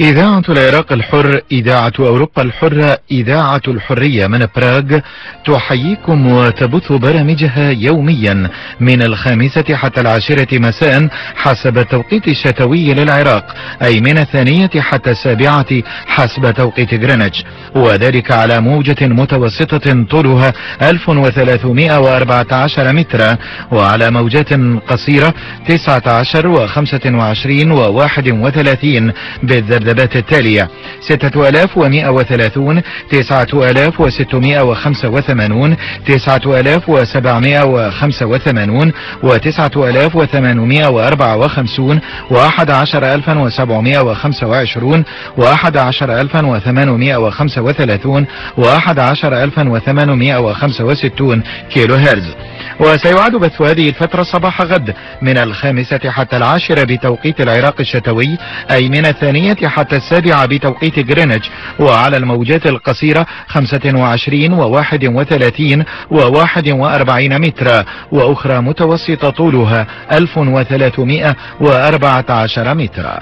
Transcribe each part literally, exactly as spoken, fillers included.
إذاعة العراق الحر، إذاعة أوروبا الحرة، إذاعة الحرية من براغ تحييكم وتبث برامجها يوميا من الخامسة حتى العاشرة مساء حسب التوقيت الشتوي للعراق، أي من الثانية حتى السابعة حسب توقيت غرينتش، وذلك على موجة متوسطة طولها ألف وثلاثمائة وأربعة عشر مترا، وعلى موجات قصيرة تسعة عشر وخمسة وعشرين وواحد وثلاثين بالذبذبات التالية: ستة آلاف ومائة وثلاثون، تسعة آلاف وستمائة وخمسة وثمانون، تسعة آلاف وسبعمائة وخمسة وثمانون، وتسعة آلاف وثمانمائة وأربعة وخمسون، وأحد عشر ألفا وسبعمائة وخمسة وعشرون، وأحد عشر ألفا وثمانمائة وخمسة وثلاثون، وأحد عشر ألفا وثمانمائة وخمسة وستون كيلو هرتز. وسيعاد بث هذه الفترة صباح غد من الخامسة حتى العاشرة بتوقيت العراق الشتوي، أي من الثانية حتى السابعة بتوقيت غرينتش، وعلى الموجات القصيرة خمسة وعشرين وواحد وثلاثين وواحد وأربعين مترا، وأخرى متوسطة طولها ألف وثلاثمائة وأربعة عشر مترا.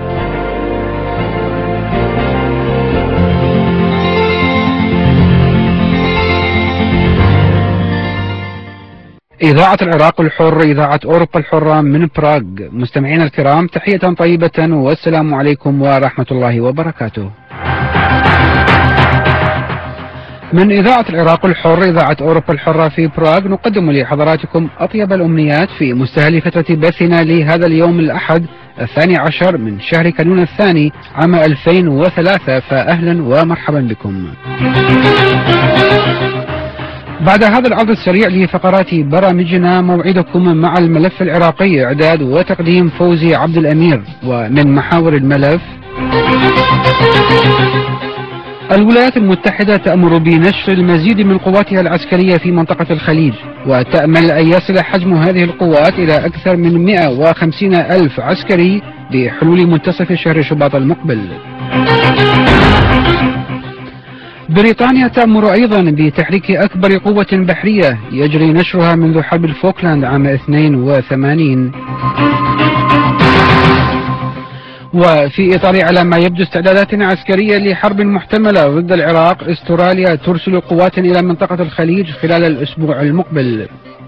إذاعة العراق الحر، إذاعة أوروبا الحرة من براغ. مستمعينا الكرام، تحية طيبة والسلام عليكم ورحمة الله وبركاته. من إذاعة العراق الحر، إذاعة أوروبا الحرة في براغ، نقدم لحضراتكم أطيب الأمنيات في مستهل فترة بثنا لهذا اليوم الأحد الثاني عشر من شهر كانون الثاني عام ألفين وثلاثة، فأهلا ومرحبا بكم. بعد هذا العرض السريع لفقرات برامجنا، موعدكم مع الملف العراقي، إعداد وتقديم فوزي عبد الأمير. ومن محاور الملف: الولايات المتحدة تأمر بنشر المزيد من قواتها العسكرية في منطقة الخليج، وتأمل أن يصل حجم هذه القوات إلى أكثر من مئة وخمسين ألف عسكري بحلول منتصف شهر شباط المقبل. بريطانيا تأمر أيضا بتحريك أكبر قوة بحرية يجري نشرها منذ حرب الفوكلاند عام اثنين وثمانين. وفي إطار على ما يبدو استعدادات عسكرية لحرب محتملة ضد العراق، استراليا ترسل قوات إلى منطقة الخليج خلال الأسبوع المقبل.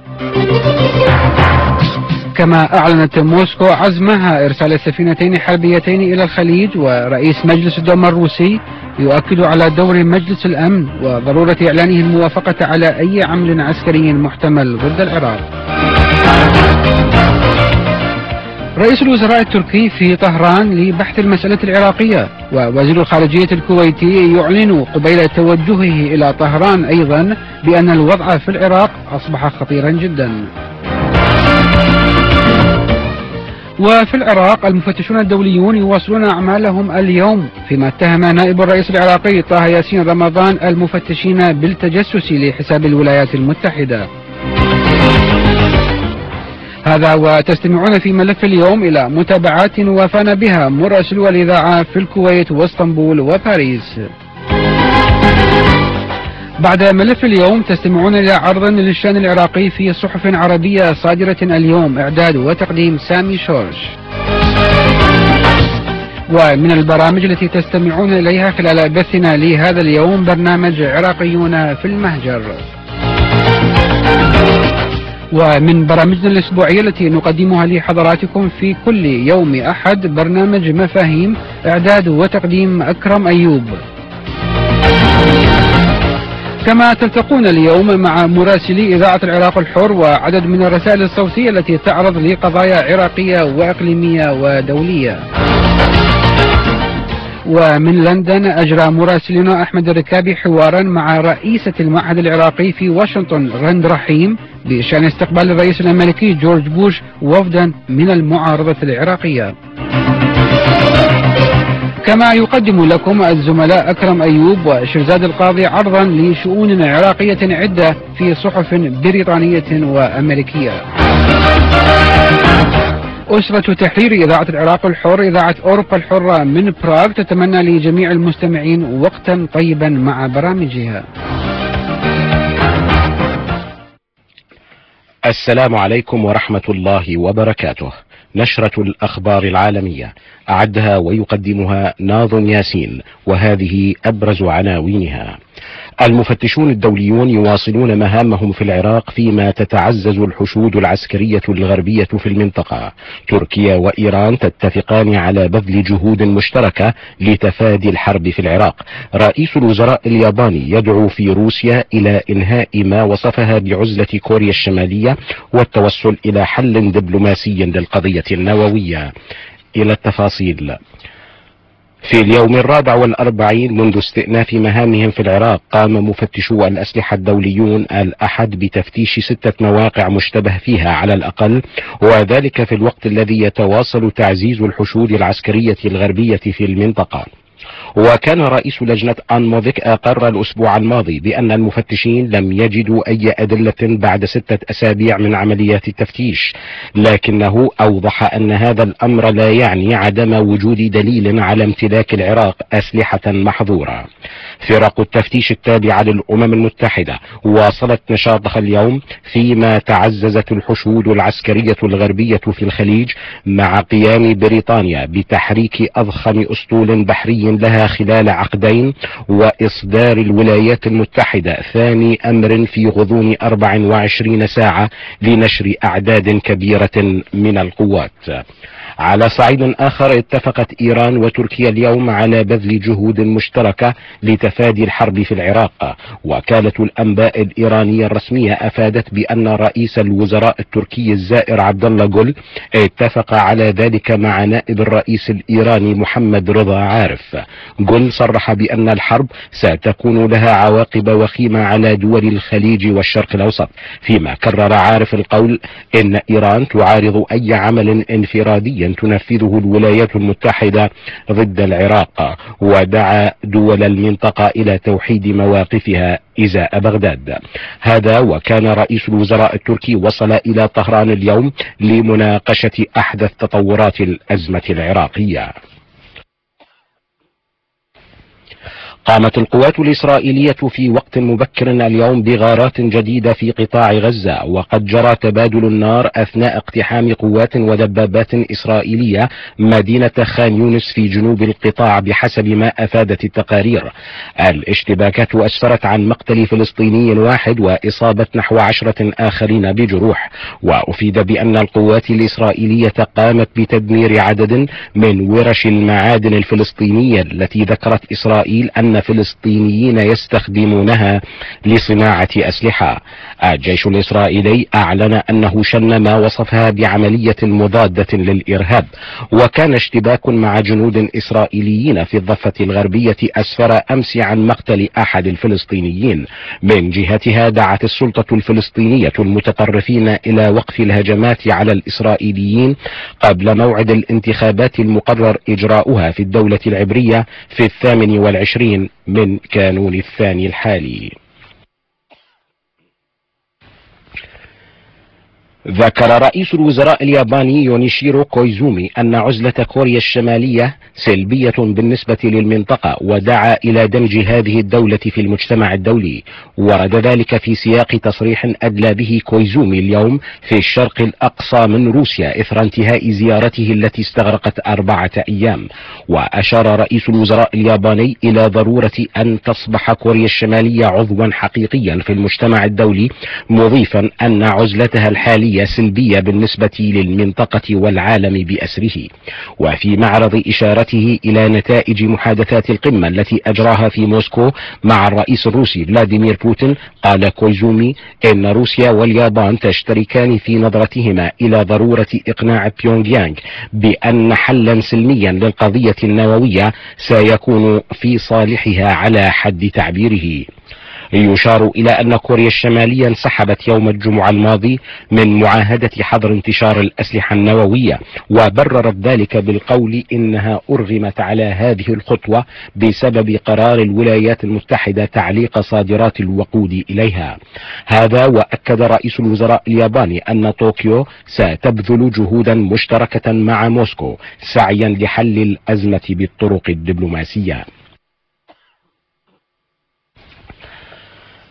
كما أعلنت موسكو عزمها إرسال سفينتين حربيتين إلى الخليج، ورئيس مجلس الدوما الروسي يؤكد على دور مجلس الأمن وضرورة إعلانه الموافقة على أي عمل عسكري محتمل ضد العراق. رئيس الوزراء التركي في طهران لبحث المسألة العراقية، ووزير الخارجية الكويتي يعلن قبيل توجهه إلى طهران أيضا بأن الوضع في العراق أصبح خطيرا جدا. وفي العراق، المفتشون الدوليون يواصلون أعمالهم اليوم، فيما اتهم نائب الرئيس العراقي طه ياسين رمضان المفتشين بالتجسس لحساب الولايات المتحدة. هذا وتستمعون في ملف اليوم إلى متابعات وافانا بها مراسلو الإذاعة في الكويت واسطنبول وباريس. بعد ملف اليوم تستمعون إلى عرض للشأن العراقي في صحف عربية صادرة اليوم، إعداد وتقديم سامي شورش. ومن البرامج التي تستمعون إليها خلال بثنا لهذا اليوم برنامج عراقيون في المهجر. ومن برامجنا الأسبوعية التي نقدمها لحضراتكم في كل يوم أحد برنامج مفاهيم، إعداد وتقديم أكرم أيوب. كما تلتقون اليوم مع مراسلي إذاعة العراق الحر وعدد من الرسائل الصوتية التي تعرض لقضايا عراقية وإقليمية ودولية. ومن لندن أجرى مراسلنا أحمد الركابي حوارا مع رئيسة المعهد العراقي في واشنطن غند رحيم بشأن استقبال الرئيس الأمريكي جورج بوش وفدا من المعارضة العراقية. كما يقدم لكم الزملاء أكرم أيوب وشرزاد القاضي عرضا لشؤون عراقية عدة في صحف بريطانية وأمريكية. أسرة تحرير إذاعة العراق الحر، إذاعة أوروبا الحرة من براغ، تتمنى لجميع المستمعين وقتا طيبا مع برامجها. السلام عليكم ورحمة الله وبركاته. نشرة الأخبار العالمية، أعدها ويقدمها ناظم ياسين، وهذه أبرز عناوينها. المفتشون الدوليون يواصلون مهامهم في العراق فيما تتعزز الحشود العسكرية الغربية في المنطقة. تركيا وإيران تتفقان على بذل جهود مشتركة لتفادي الحرب في العراق. رئيس الوزراء الياباني يدعو في روسيا إلى إنهاء ما وصفها بعزلة كوريا الشمالية والتوصل إلى حل دبلوماسي للقضية النووية. إلى التفاصيل. في اليوم الرابع والأربعين منذ استئناف مهامهم في العراق، قام مفتشو الأسلحة الدوليون الأحد بتفتيش ستة مواقع مشتبه فيها على الأقل، وذلك في الوقت الذي يتواصل تعزيز الحشود العسكرية الغربية في المنطقة. وكان رئيس لجنة أنموفيك أقر الأسبوع الماضي بأن المفتشين لم يجدوا أي أدلة بعد ستة أسابيع من عمليات التفتيش، لكنه أوضح أن هذا الأمر لا يعني عدم وجود دليل على امتلاك العراق أسلحة محظورة. فرق التفتيش التابعة للأمم المتحدة واصلت نشاطها اليوم فيما تعززت الحشود العسكرية الغربية في الخليج، مع قيام بريطانيا بتحريك أضخم أسطول بحري لها خلال عقدين، وإصدار الولايات المتحدة ثاني أمر في غضون أربع وعشرين ساعة لنشر أعداد كبيرة من القوات. على صعيد آخر، اتفقت إيران وتركيا اليوم على بذل جهود مشتركة لتفادي الحرب في العراق. وكالة الأنباء الإيرانية الرسمية أفادت بأن رئيس الوزراء التركي الزائر عبد الله جول اتفق على ذلك مع نائب الرئيس الإيراني محمد رضا عارف. جول صرح بأن الحرب ستكون لها عواقب وخيمة على دول الخليج والشرق الأوسط، فيما كرر عارف القول إن إيران تعارض أي عمل انفرادي تنفذه الولايات المتحدة ضد العراق، ودعا دول المنطقة إلى توحيد مواقفها إزاء بغداد. هذا وكان رئيس الوزراء التركي وصل إلى طهران اليوم لمناقشة أحدث تطورات الأزمة العراقية. قامت القوات الإسرائيلية في وقت مبكر اليوم بغارات جديدة في قطاع غزة، وقد جرى تبادل النار أثناء اقتحام قوات ودبابات إسرائيلية مدينة خان يونس في جنوب القطاع بحسب ما أفادت التقارير. الاشتباكات أسفرت عن مقتل فلسطيني واحد وإصابة نحو عشرة آخرين بجروح، وأفيد بأن القوات الإسرائيلية قامت بتدمير عدد من ورش المعادن الفلسطينية التي ذكرت إسرائيل أن فلسطينيين يستخدمونها لصناعة أسلحة. الجيش الإسرائيلي أعلن أنه شن ما وصفها بعملية مضادة للإرهاب، وكان اشتباك مع جنود إسرائيليين في الضفة الغربية أسفر أمس عن مقتل أحد الفلسطينيين. من جهتها دعت السلطة الفلسطينية المتطرفين إلى وقف الهجمات على الإسرائيليين قبل موعد الانتخابات المقرر إجراؤها في الدولة العبرية في الثامن والعشرين من كانون الثاني الحالي. ذكر رئيس الوزراء الياباني يونيشيرو كويزومي أن عزلة كوريا الشمالية سلبية بالنسبة للمنطقة، ودعا إلى دمج هذه الدولة في المجتمع الدولي. ورد ذلك في سياق تصريح أدلى به كويزومي اليوم في الشرق الأقصى من روسيا إثر انتهاء زيارته التي استغرقت أربعة أيام. وأشار رئيس الوزراء الياباني إلى ضرورة أن تصبح كوريا الشمالية عضوا حقيقيا في المجتمع الدولي، مضيفا أن عزلتها الحالية سلبية بالنسبة للمنطقة والعالم بأسره. وفي معرض إشارته إلى نتائج محادثات القمة التي أجراها في موسكو مع الرئيس الروسي فلاديمير بوتين، قال كويزومي إن روسيا واليابان تشتركان في نظرتهما إلى ضرورة إقناع بيونغ يانغ بأن حلا سلميا للقضية النووية سيكون في صالحها على حد تعبيره. يشار إلى أن كوريا الشمالية انسحبت يوم الجمعة الماضي من معاهدة حظر انتشار الأسلحة النووية، وبررت ذلك بالقول إنها أرغمت على هذه الخطوة بسبب قرار الولايات المتحدة تعليق صادرات الوقود إليها. هذا وأكد رئيس الوزراء الياباني أن طوكيو ستبذل جهودا مشتركة مع موسكو سعيا لحل الأزمة بالطرق الدبلوماسية.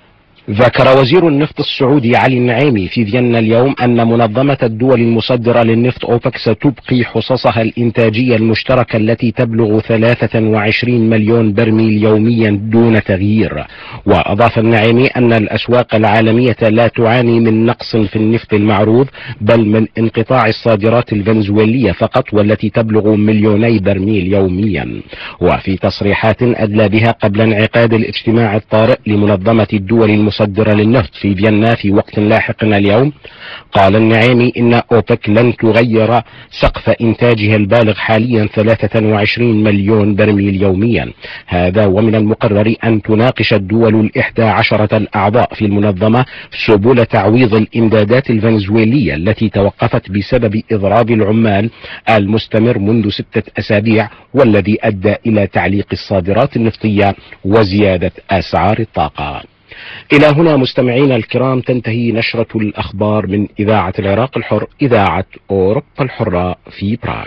ذكر وزير النفط السعودي علي النعيمي في فيينا اليوم أن منظمة الدول المصدرة للنفط أوبك ستبقي حصصها الإنتاجية المشتركة التي تبلغ ثلاثة وعشرين مليون برميل يوميا دون تغيير. وأضاف النعيمي أن الأسواق العالمية لا تعاني من نقص في النفط المعروض، بل من انقطاع الصادرات الفنزويلية فقط والتي تبلغ مليوني برميل يوميا. وفي تصريحات أدلى بها قبل انعقاد الاجتماع الطارئ لمنظمة الدول المصدرة مصدرة للنفط في فيينا في وقت لاحق اليوم، قال النعيمي إن أوبك لن تغير سقف إنتاجها البالغ حاليا ثلاثة وعشرين مليون برميل يوميا. هذا ومن المقرر أن تناقش الدول الإحدى عشرة الأعضاء في المنظمة سبل تعويض الإمدادات الفنزويلية التي توقفت بسبب إضراب العمال المستمر منذ ستة أسابيع، والذي أدى إلى تعليق الصادرات النفطية وزيادة أسعار الطاقة. إلى هنا مستمعينا الكرام تنتهي نشرة الأخبار من إذاعة العراق الحر، إذاعة أوروبا الحرة في براغ.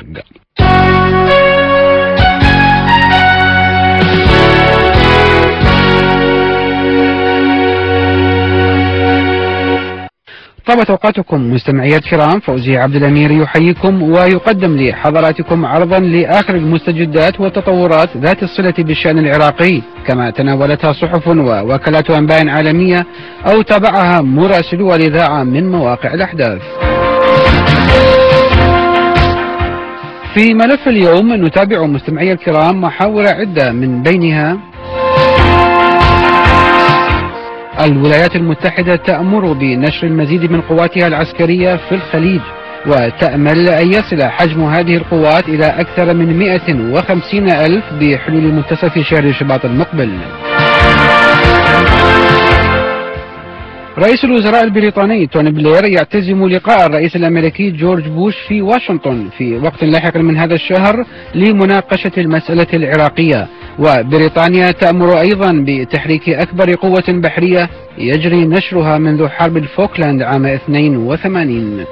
طابت أوقاتكم مستمعي الكرام، فوزي عبد الأمير يحييكم ويقدم لحضراتكم عرضا لآخر المستجدات والتطورات ذات الصلة بالشأن العراقي، كما تناولتها صحف ووكالات أنباء عالمية أو تابعها مراسلو الإذاعة من مواقع الأحداث. في ملف اليوم نتابع مستمعي الكرام محاور عدة، من بينها: الولايات المتحدة تأمر بنشر المزيد من قواتها العسكرية في الخليج، وتأمل أن يصل حجم هذه القوات إلى أكثر من مئة وخمسين ألف بحلول منتصف شهر شباط المقبل. رئيس الوزراء البريطاني توني بلير يعتزم لقاء الرئيس الأمريكي جورج بوش في واشنطن في وقت لاحق من هذا الشهر لمناقشة المسألة العراقية. وبريطانيا تأمر أيضا بتحريك أكبر قوة بحرية يجري نشرها منذ حرب الفوكلاند عام اثنين وثمانين.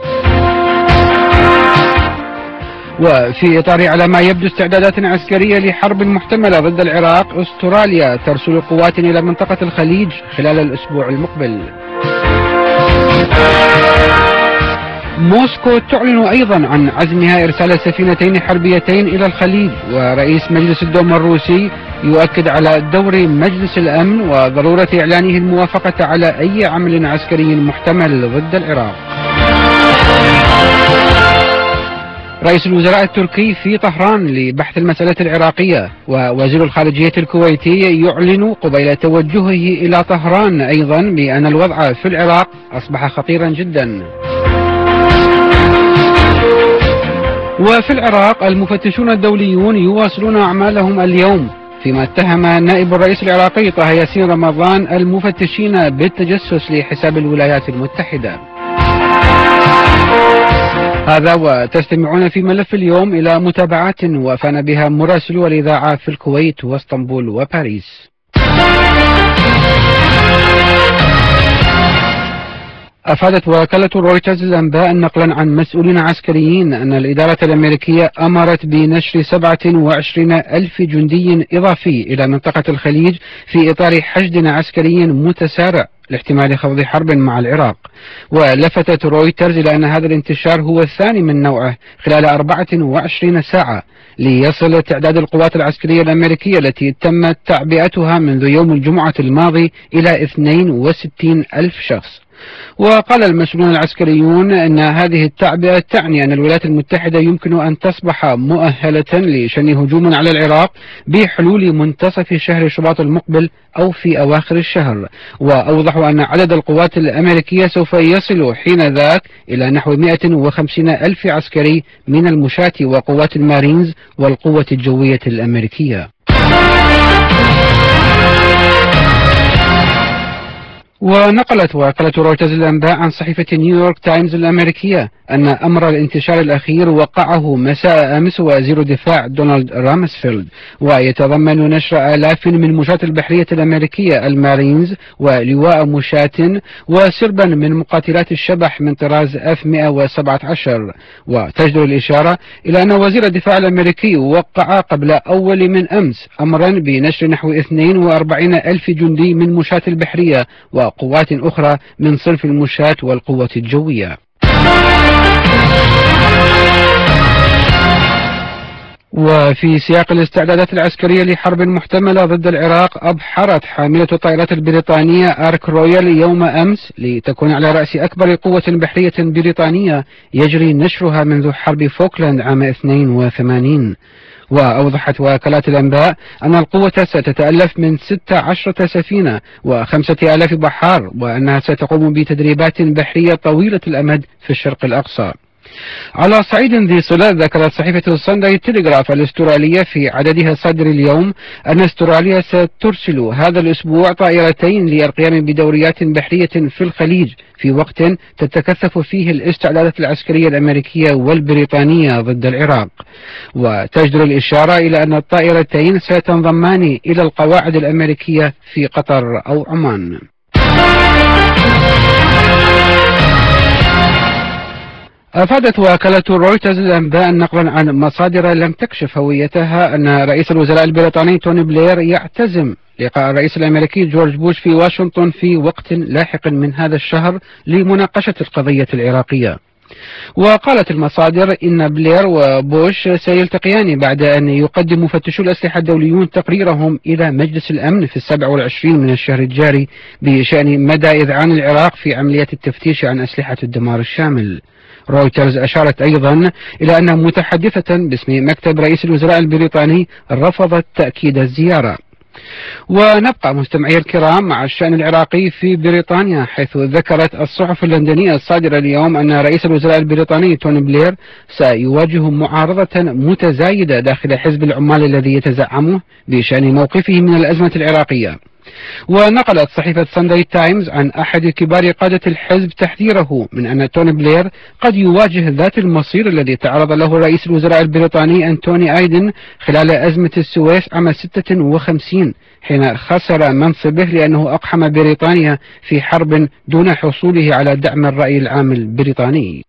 وفي إطار على ما يبدو استعدادات عسكرية لحرب محتملة ضد العراق، أستراليا ترسل قوات إلى منطقة الخليج خلال الأسبوع المقبل. موسكو تعلن أيضا عن عزمها إرسال سفينتين حربيتين إلى الخليج، ورئيس مجلس الدوما الروسي يؤكد على دور مجلس الأمن وضرورة إعلانه الموافقة على أي عمل عسكري محتمل ضد العراق. رئيس الوزراء التركي في طهران لبحث المسألة العراقية، ووزير الخارجية الكويتي يعلن قبيل توجهه إلى طهران أيضا بأن الوضع في العراق أصبح خطيرا جدا. وفي العراق المفتشون الدوليون يواصلون أعمالهم اليوم، فيما اتهم نائب الرئيس العراقي طه ياسين رمضان المفتشين بالتجسس لحساب الولايات المتحدة. هذا وتستمعون في ملف اليوم إلى متابعات وافانا بها مراسلو الإذاعة في الكويت واسطنبول وباريس. أفادت وكالة رويترز الأنباء نقلا عن مسؤولين عسكريين أن الإدارة الأمريكية أمرت بنشر سبعة وعشرين ألف جندي إضافي إلى منطقة الخليج في إطار حشد عسكري متسارع لاحتمال خوض حرب مع العراق. ولفتت رويترز إلى أن هذا الانتشار هو الثاني من نوعه خلال أربعة وعشرين ساعة، ليصل تعداد القوات العسكرية الأمريكية التي تمت تعبئتها منذ يوم الجمعة الماضي إلى اثنين وستين ألف شخص. وقال المسؤولون العسكريون أن هذه التعبئة تعني أن الولايات المتحدة يمكن أن تصبح مؤهلة لشن هجوم على العراق بحلول منتصف شهر شباط المقبل أو في أواخر الشهر. وأوضحوا أن عدد القوات الأمريكية سوف يصل حين ذاك إلى نحو مئة وخمسين ألف عسكري من المشاة وقوات المارينز والقوة الجوية الأمريكية. ونقلت وكالة رويترز الأنباء عن صحيفة نيويورك تايمز الأمريكية أن أمر الانتشار الأخير وقعه مساء أمس وزير الدفاع دونالد رامسفيلد، ويتضمن نشر آلاف من مشاة البحرية الأمريكية المارينز ولواء مشاة وسربا من مقاتلات الشبح من طراز إف مئة وسبعة عشر. وتجدر الإشارة إلى أن وزير الدفاع الأمريكي وقع قبل أول من أمس أمرا بنشر نحو اثنين وأربعين ألف جندي من مشاة البحرية وقوات أخرى من صنف المشاة والقوة الجوية. وفي سياق الاستعدادات العسكرية لحرب محتملة ضد العراق، أبحرت حاملة الطائرات البريطانية آرك رويال يوم أمس لتكون على رأس أكبر قوة بحرية بريطانية يجري نشرها منذ حرب فوكلاند عام اثنين وثمانين. وأوضحت وكالات الأنباء أن القوة ستتألف من ستة عشر سفينة وخمسة آلاف بحار، وأنها ستقوم بتدريبات بحرية طويلة الأمد في الشرق الأقصى. على صعيد ذي صلة، ذكرت صحيفة السانداي تيليغراف الأسترالية في عددها الصادر اليوم أن أستراليا سترسل هذا الأسبوع طائرتين للقيام بدوريات بحرية في الخليج في وقت تتكثف فيه الاستعدادات العسكرية الأمريكية والبريطانية ضد العراق. وتجدر الإشارة إلى أن الطائرتين ستنضمان إلى القواعد الأمريكية في قطر أو عمان. أفادت وكالة رويترز الأنباء نقلا عن مصادر لم تكشف هويتها أن رئيس الوزراء البريطاني توني بلير يعتزم لقاء الرئيس الأمريكي جورج بوش في واشنطن في وقت لاحق من هذا الشهر لمناقشة القضية العراقية. وقالت المصادر إن بلير وبوش سيلتقيان بعد أن يقدم مفتشو الأسلحة الدوليون تقريرهم إلى مجلس الأمن في السابع والعشرين من الشهر الجاري بشأن مدى إذعان العراق في عمليات التفتيش عن أسلحة الدمار الشامل. رويترز أشارت أيضا إلى أن متحدثة باسم مكتب رئيس الوزراء البريطاني رفضت تأكيد الزيارة. ونبقى مستمعي الكرام مع الشأن العراقي في بريطانيا، حيث ذكرت الصحف اللندنية الصادرة اليوم أن رئيس الوزراء البريطاني توني بلير سيواجه معارضة متزايدة داخل حزب العمال الذي يتزعمه بشأن موقفه من الأزمة العراقية. ونقلت صحيفة سانداي تايمز عن أحد كبار قادة الحزب تحذيره من أن توني بلير قد يواجه ذات المصير الذي تعرض له رئيس الوزراء البريطاني أنتوني أيدن خلال أزمة السويس عام ستة وخمسين، حين خسر منصبه لأنه أقحم بريطانيا في حرب دون حصوله على دعم الرأي العام البريطاني.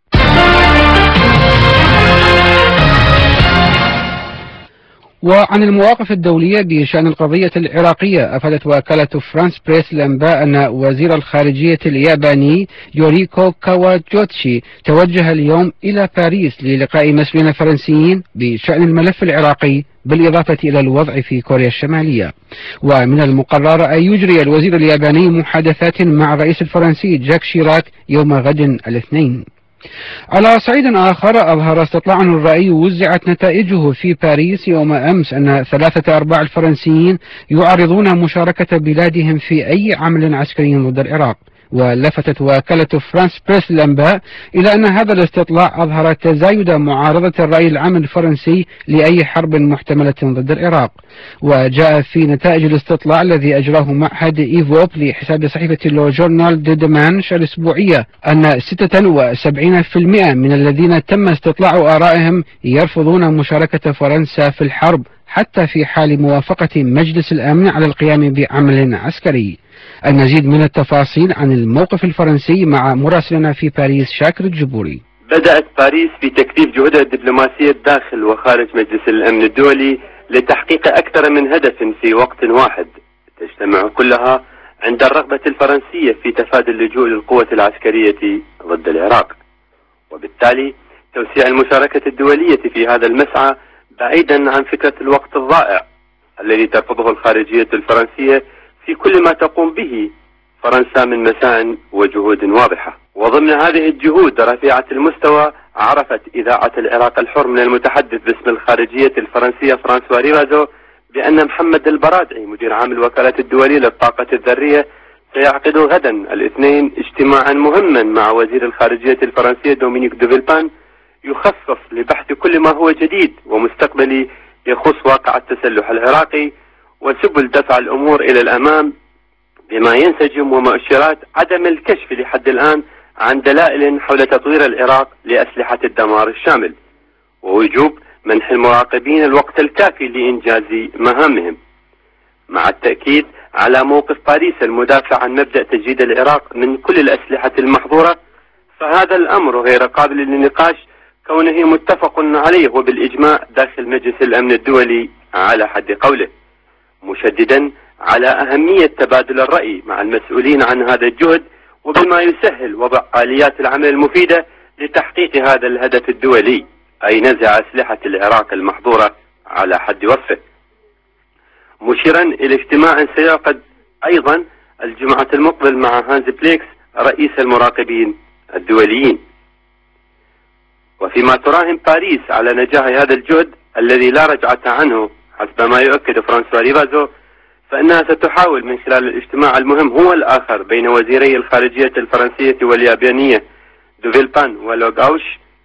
وعن المواقف الدولية بشأن القضية العراقية، أفادت وكالة فرانس بريس الأنباء أن وزير الخارجية الياباني يوريكو كاواجوتشي توجه اليوم إلى باريس للقاء مسؤولين فرنسيين بشأن الملف العراقي، بالإضافة إلى الوضع في كوريا الشمالية. ومن المقرر أن يجري الوزير الياباني محادثات مع الرئيس الفرنسي جاك شيراك يوم غد الاثنين. على صعيد آخر، أظهر استطلاع الرأي وزعت نتائجه في باريس يوم أمس أن ثلاثة أرباع الفرنسيين يعرضون مشاركة بلادهم في أي عمل عسكري ضد العراق. ولفتت وكالة فرانس بريس الأنباء إلى أن هذا الاستطلاع أظهر تزايد معارضة الرأي العام الفرنسي لأي حرب محتملة ضد العراق. وجاء في نتائج الاستطلاع الذي أجراه معهد إيفوب لحساب صحيفة لو جورنال دي ديمانش الأسبوعية أن ستة وسبعين بالمئة من الذين تم استطلاع آرائهم يرفضون مشاركة فرنسا في الحرب حتى في حال موافقة مجلس الأمن على القيام بعمل عسكري. المزيد من التفاصيل عن الموقف الفرنسي مع مراسلنا في باريس شاكر الجبوري. بدأت باريس بتكثيف جهودها الدبلوماسية داخل وخارج مجلس الأمن الدولي لتحقيق أكثر من هدف في وقت واحد، تجتمع كلها عند الرغبة الفرنسية في تفادي اللجوء للقوة العسكرية ضد العراق، وبالتالي توسيع المشاركة الدولية في هذا المسعى بعيدا عن فكرة الوقت الضائع الذي ترفضه الخارجية الفرنسية في كل ما تقوم به فرنسا من مساع وجهود واضحة. وضمن هذه الجهود رفيعة المستوى، عرفت إذاعة العراق الحر من المتحدث باسم الخارجية الفرنسية فرانسوا ريفازو بأن محمد البرادعي مدير عام الوكالة الدولية للطاقة الذرية سيعقد غدا الاثنين اجتماعا مهما مع وزير الخارجية الفرنسية دومينيك دو فيلبان يخصص لبحث كل ما هو جديد ومستقبلي يخص واقع التسلح العراقي وسبل دفع الأمور إلى الأمام، بما ينسجم ومؤشرات عدم الكشف لحد الآن عن دلائل حول تطوير العراق لأسلحة الدمار الشامل، ووجوب منح المراقبين الوقت الكافي لإنجاز مهامهم، مع التأكيد على موقف باريس المدافع عن مبدأ تجريد العراق من كل الأسلحة المحظورة. فهذا الأمر غير قابل للنقاش كونه متفق عليه وبالإجماع داخل مجلس الأمن الدولي على حد قوله، مشددا على أهمية تبادل الرأي مع المسؤولين عن هذا الجهد، وبما يسهل وضع آليات العمل المفيدة لتحقيق هذا الهدف الدولي، أي نزع أسلحة العراق المحظورة على حد وصفه، مشيرا إلى اجتماع سيعقد أيضا الجمعة المقبل مع هانز بليكس رئيس المراقبين الدوليين. وفيما تراهن باريس على نجاح هذا الجهد الذي لا رجعة عنه حسب ما يؤكد فرانسوا ريفازو، فإنها ستحاول من خلال الاجتماع المهم هو الآخر بين وزيري الخارجية الفرنسية واليابانية دوفيلبان ولوغاوش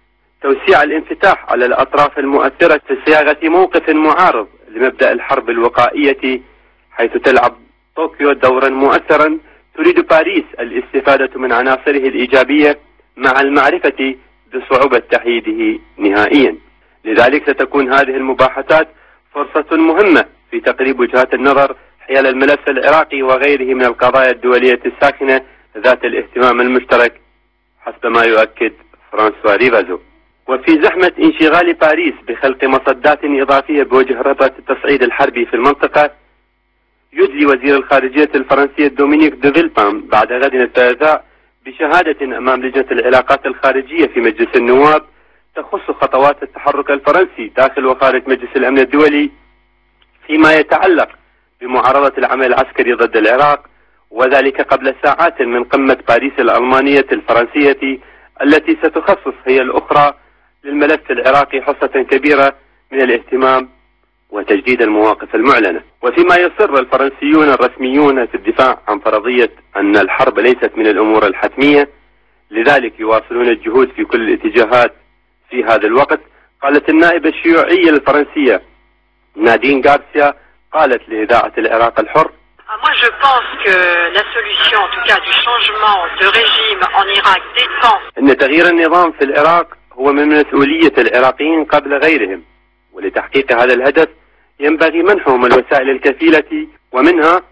توسيع الانفتاح على الأطراف المؤثرة في صياغة موقف معارض لمبدأ الحرب الوقائية، حيث تلعب طوكيو دورا مؤثرا تريد باريس الاستفادة من عناصره الإيجابية مع المعرفة بصعوبة تحييده نهائيا. لذلك ستكون هذه المباحثات فرصة مهمة في تقريب وجهات النظر حيال الملف العراقي وغيره من القضايا الدولية الساخنة ذات الاهتمام المشترك حسب ما يؤكد فرانسوا ريفازو. وفي زحمة انشغال باريس بخلق مصدات إضافية بوجه ربط التصعيد الحربي في المنطقة، يدلي وزير الخارجية الفرنسية دومينيك دو فيلبام بعد غد الثلاثاء بشهادة أمام لجنة العلاقات الخارجية في مجلس النواب تخص خطوات التحرك الفرنسي داخل وخارج مجلس الأمن الدولي فيما يتعلق بمعارضة العمل العسكري ضد العراق، وذلك قبل ساعات من قمة باريس الألمانية الفرنسية التي ستخصص هي الأخرى للملف العراقي حصة كبيرة من الاهتمام وتجديد المواقف المعلنة. وفيما يصر الفرنسيون الرسميون في الدفاع عن فرضية أن الحرب ليست من الأمور الحتمية، لذلك يواصلون الجهود في كل الاتجاهات في هذا الوقت. قالت النائبة الشيوعية الفرنسية نادين غارسيا، قالت لإذاعة العراق الحر: Moi, je pense que la solution, en tout cas, du changement de régime en Irak dépend. إن تغيير النظام في العراق هو من مسؤولية العراقيين قبل غيرهم، ولتحقيق هذا الهدف ينبغي منحهم الوسائل الكفيلة، ومنها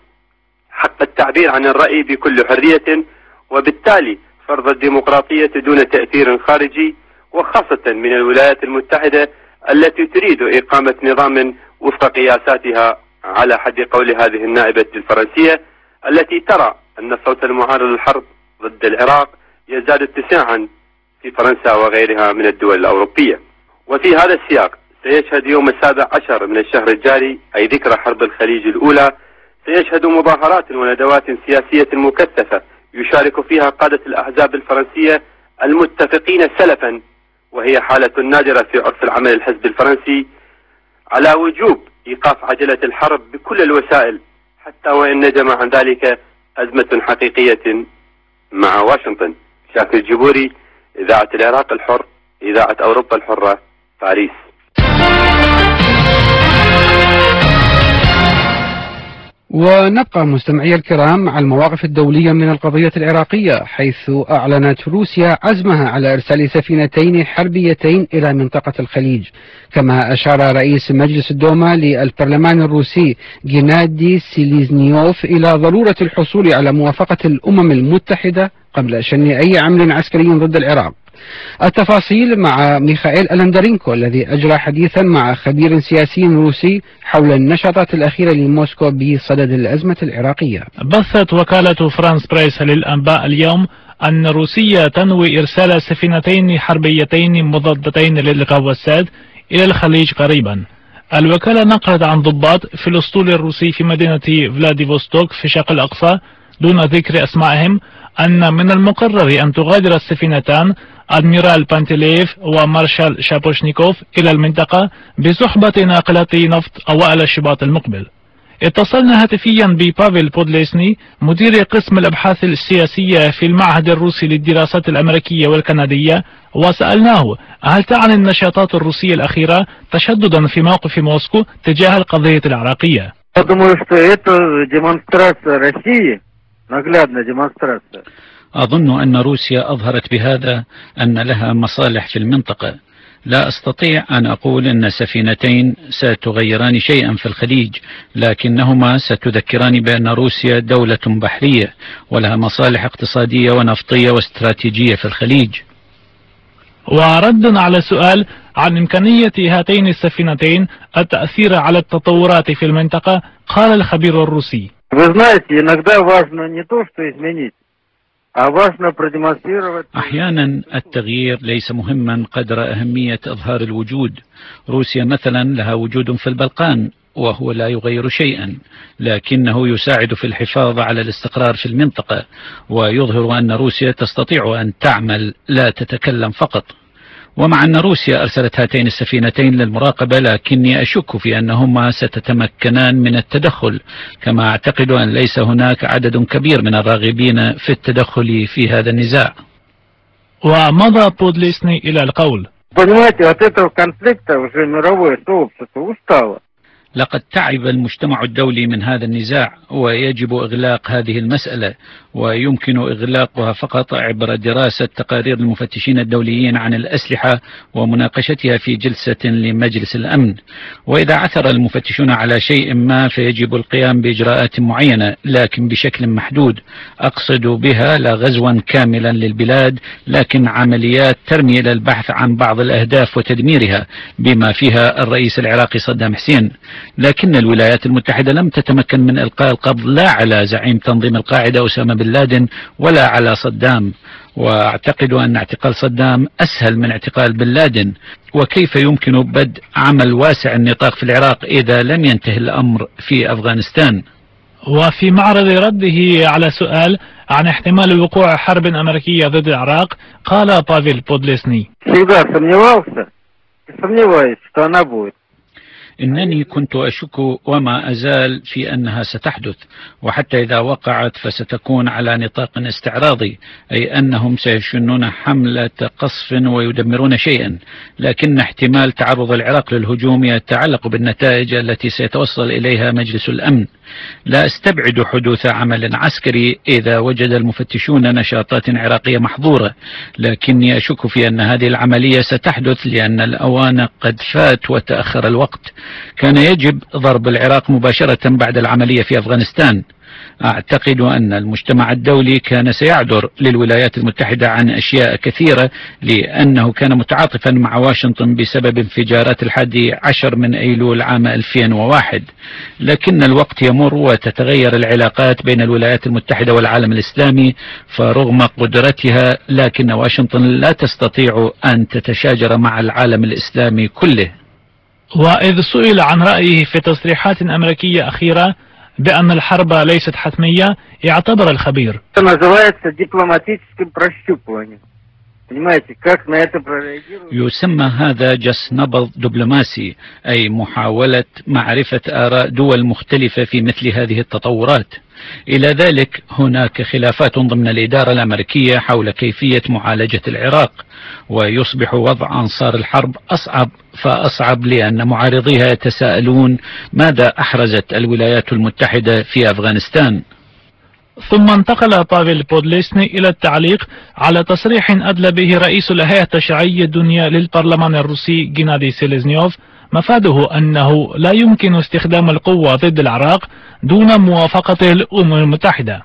حق التعبير عن الرأي بكل حرية، وبالتالي فرض الديمقراطية دون تأثير خارجي، وخاصة من الولايات المتحدة التي تريد إقامة نظام وفق قياساتها، على حد قول هذه النائبة الفرنسية التي ترى أن صوت المعارض للحرب ضد العراق يزداد اتساعا في فرنسا وغيرها من الدول الأوروبية. وفي هذا السياق سيشهد يوم السابع عشر من الشهر الجاري، أي ذكرى حرب الخليج الأولى، سيشهد مظاهرات وندوات سياسية مكثفة يشارك فيها قادة الأحزاب الفرنسية المتفقين سلفا، وهي حالة نادرة في عرف العمل الحزب الفرنسي، على وجوب إيقاف عجلة الحرب بكل الوسائل، حتى وإن نجم عن ذلك أزمة حقيقية مع واشنطن. شاكر جبوري، إذاعة العراق الحر، إذاعة أوروبا الحرة، باريس. ونبقى مستمعي الكرام مع المواقف الدولية من القضية العراقية، حيث أعلنت روسيا عزمها على إرسال سفينتين حربيتين إلى منطقة الخليج. كما أشار رئيس مجلس الدوما للبرلمان الروسي جينادي سيليزنيوف إلى ضرورة الحصول على موافقة الأمم المتحدة قبل شن أي عمل عسكري ضد العراق. التفاصيل مع ميخائيل ألندرينكو الذي أجرى حديثا مع خبير سياسي روسي حول النشاطات الأخيرة لموسكو بصدد الأزمة العراقية. بثت وكالة فرانس بريس للأنباء اليوم أن روسيا تنوي إرسال سفينتين حربيتين مضادتين للغاز والساد إلى الخليج قريبا. الوكالة نقلت عن ضباط في الأسطول الروسي في مدينة فلاديفوستوك في الشرق الأقصى دون ذكر أسمائهم أن من المقرر أن تغادر السفينتان أدميرال بانتليف ومارشال شابوشنيكوف إلى المنطقة بصحبة ناقلة نفط أوائل الشباط المقبل. اتصلنا هاتفيا ببافيل بودليسني مدير قسم الأبحاث السياسية في المعهد الروسي للدراسات الأمريكية والكندية، وسألناه هل تعني النشاطات الروسية الأخيرة تشددا في موقف موسكو تجاه القضية العراقية؟ أظن أن روسيا أظهرت بهذا أن لها مصالح في المنطقة. لا أستطيع أن أقول أن سفينتين ستغيران شيئا في الخليج، لكنهما ستذكران بأن روسيا دولة بحرية ولها مصالح اقتصادية ونفطية واستراتيجية في الخليج. ورد على سؤال عن إمكانية هاتين السفينتين التأثير على التطورات في المنطقة، قال الخبير الروسي: أحيانا التغيير ليس مهما قدر أهمية إظهار الوجود. روسيا مثلا لها وجود في البلقان وهو لا يغير شيئا، لكنه يساعد في الحفاظ على الاستقرار في المنطقة، ويظهر أن روسيا تستطيع أن تعمل لا تتكلم فقط. ومع أن روسيا أرسلت هاتين السفينتين للمراقبة، لكني أشك في أنهما ستتمكنان من التدخل، كما أعتقد أن ليس هناك عدد كبير من الراغبين في التدخل في هذا النزاع. ومضى بودليسني إلى القول: لقد تعب المجتمع الدولي من هذا النزاع، ويجب إغلاق هذه المسألة، ويمكن إغلاقها فقط عبر دراسة تقارير المفتشين الدوليين عن الأسلحة ومناقشتها في جلسة لمجلس الأمن. وإذا عثر المفتشون على شيء ما فيجب القيام بإجراءات معينة، لكن بشكل محدود. أقصد بها لا غزوا كاملا للبلاد، لكن عمليات ترمي إلى البحث عن بعض الأهداف وتدميرها، بما فيها الرئيس العراقي صدام حسين. لكن الولايات المتحدة لم تتمكن من إلقاء القبض لا على زعيم تنظيم القاعدة أسامة بن لادن ولا على صدام، وأعتقد أن اعتقال صدام أسهل من اعتقال بن لادن. وكيف يمكن بدء عمل واسع النطاق في العراق إذا لم ينتهي الأمر في أفغانستان؟ وفي معرض رده على سؤال عن احتمال وقوع حرب أمريكية ضد العراق، قال بافيل بودليسني: إنني كنت أشك وما أزال في أنها ستحدث، وحتى إذا وقعت فستكون على نطاق استعراضي، أي أنهم سيشنون حملة قصف ويدمرون شيئا. لكن احتمال تعرض العراق للهجوم يتعلق بالنتائج التي سيتوصل إليها مجلس الأمن. لا أستبعد حدوث عمل عسكري إذا وجد المفتشون نشاطات عراقية محظورة، لكني أشك في أن هذه العملية ستحدث لأن الأوان قد فات وتأخر الوقت. كان يجب ضرب العراق مباشرة بعد العملية في أفغانستان. أعتقد أن المجتمع الدولي كان سيعذر للولايات المتحدة عن أشياء كثيرة، لأنه كان متعاطفا مع واشنطن بسبب انفجارات الحادي عشر من أيلول عام ألفين وواحد. لكن الوقت يمر وتتغير العلاقات بين الولايات المتحدة والعالم الإسلامي، فرغم قدرتها لكن واشنطن لا تستطيع أن تتشاجر مع العالم الإسلامي كله. وإذ سئل عن رأيه في تصريحات أمريكية أخيرة بأن الحرب ليست حتمية، اعتبر الخبير: يسمى هذا جس نبض دبلوماسي، أي محاولة معرفة آراء دول مختلفة في مثل هذه التطورات. إلى ذلك هناك خلافات ضمن الإدارة الأمريكية حول كيفية معالجة العراق، ويصبح وضع أنصار الحرب أصعب فأصعب، لأن معارضيها يتساءلون ماذا أحرزت الولايات المتحدة في أفغانستان. ثم انتقل بافيل بودليسني إلى التعليق على تصريح أدلى به رئيس الهيئة التشريعية الدنيا للبرلمان الروسي جينادي سيليزنيوف، مفاده أنه لا يمكن استخدام القوة ضد العراق دون موافقة الأمم المتحدة.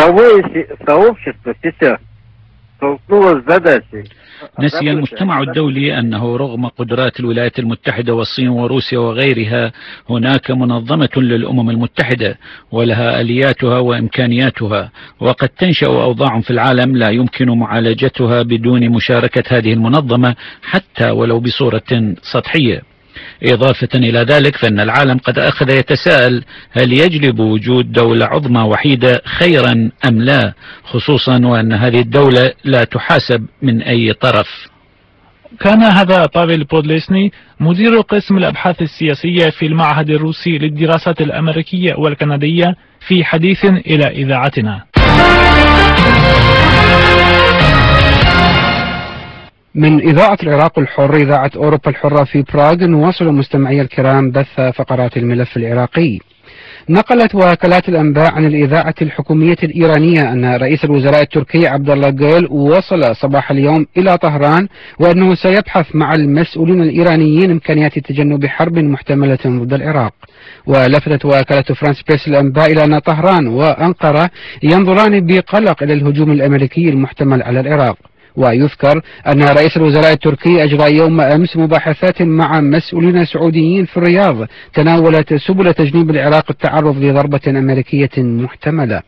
نسي المجتمع الدولي أنه رغم قدرات الولايات المتحدة والصين وروسيا وغيرها، هناك منظمة للأمم المتحدة ولها آلياتها وإمكانياتها، وقد تنشأ أوضاع في العالم لا يمكن معالجتها بدون مشاركة هذه المنظمة حتى ولو بصورة سطحية. إضافة إلى ذلك فإن العالم قد أخذ يتساءل هل يجلب وجود دولة عظمى وحيدة خيرا أم لا، خصوصا وأن هذه الدولة لا تحاسب من أي طرف. كان هذا بافيل بودليسني مدير قسم الأبحاث السياسية في المعهد الروسي للدراسات الأمريكية والكندية في حديث إلى إذاعتنا. من إذاعة العراق الحر، إذاعة أوروبا الحرة في براغ، نواصل مستمعي الكرام بث فقرات الملف العراقي. نقلت وكالات الأنباء عن الإذاعة الحكومية الإيرانية أن رئيس الوزراء التركي عبد الله جول وصل صباح اليوم إلى طهران، وأنه سيبحث مع المسؤولين الإيرانيين إمكانيات تجنب حرب محتملة ضد العراق. ولفتت وكالة فرانس بريس الأنباء إلى أن طهران وأنقرة ينظران بقلق إلى الهجوم الأمريكي المحتمل على العراق. ويذكر أن رئيس الوزراء التركي أجرى يوم أمس مباحثات مع مسؤولين سعوديين في الرياض تناولت سبل تجنيب العراق التعرض لضربة أمريكية محتملة.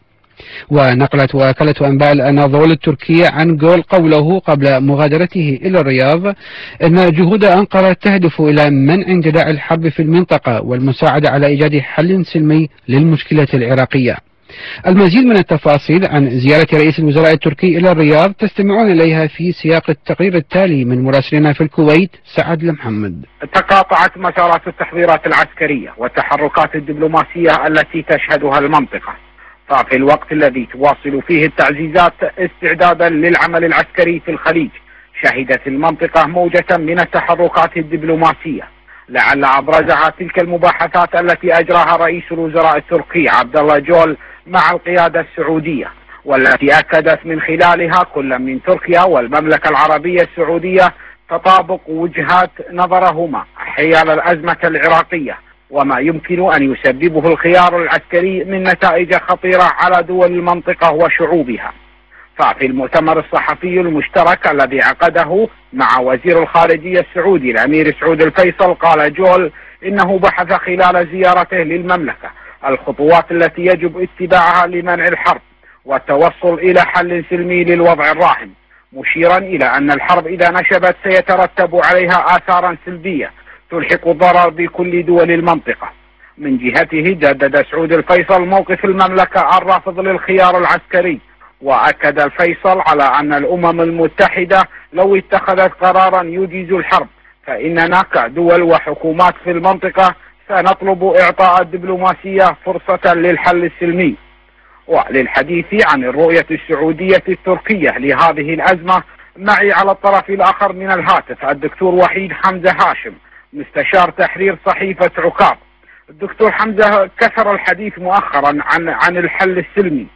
ونقلت وكالة أنباء الأناضول التركية عن جول قوله قبل مغادرته إلى الرياض أن جهود أنقرة تهدف إلى منع اندلاع الحرب في المنطقة والمساعدة على إيجاد حل سلمي للمشكلة العراقية. المزيد من التفاصيل عن زيارة رئيس الوزراء التركي إلى الرياض تستمعون إليها في سياق التقرير التالي من مراسلنا في الكويت سعد المحمد. تقاطعت مسارات التحضيرات العسكرية والتحركات الدبلوماسية التي تشهدها المنطقة، ففي الوقت الذي تواصل فيه التعزيزات استعدادا للعمل العسكري في الخليج شهدت المنطقة موجة من التحركات الدبلوماسية، لعل أبرزها تلك المباحثات التي أجراها رئيس الوزراء التركي عبد الله جول مع القيادة السعودية، والتي أكدت من خلالها كل من تركيا والمملكة العربية السعودية تطابق وجهات نظرهما حيال الأزمة العراقية وما يمكن أن يسببه الخيار العسكري من نتائج خطيرة على دول المنطقة وشعوبها. ففي المؤتمر الصحفي المشترك الذي عقده مع وزير الخارجية السعودي الأمير سعود الفيصل قال جول إنه بحث خلال زيارته للمملكة الخطوات التي يجب اتباعها لمنع الحرب والتوصل إلى حل سلمي للوضع الراهن، مشيرا إلى أن الحرب إذا نشبت سيترتب عليها آثارا سلبية تلحق الضرر بكل دول المنطقة. من جهته جدد سعود الفيصل موقف المملكة الرافض للخيار العسكري، وأكد الفيصل على أن الأمم المتحدة لو اتخذت قرارا يجيز الحرب فإننا كدول وحكومات في المنطقة سنطلب إعطاء الدبلوماسية فرصة للحل السلمي. وللحديث عن الرؤية السعودية التركية لهذه الأزمة معي على الطرف الآخر من الهاتف الدكتور وحيد حمزة هاشم مستشار تحرير صحيفة عكاظ. الدكتور حمزة، كثر الحديث مؤخرا عن عن الحل السلمي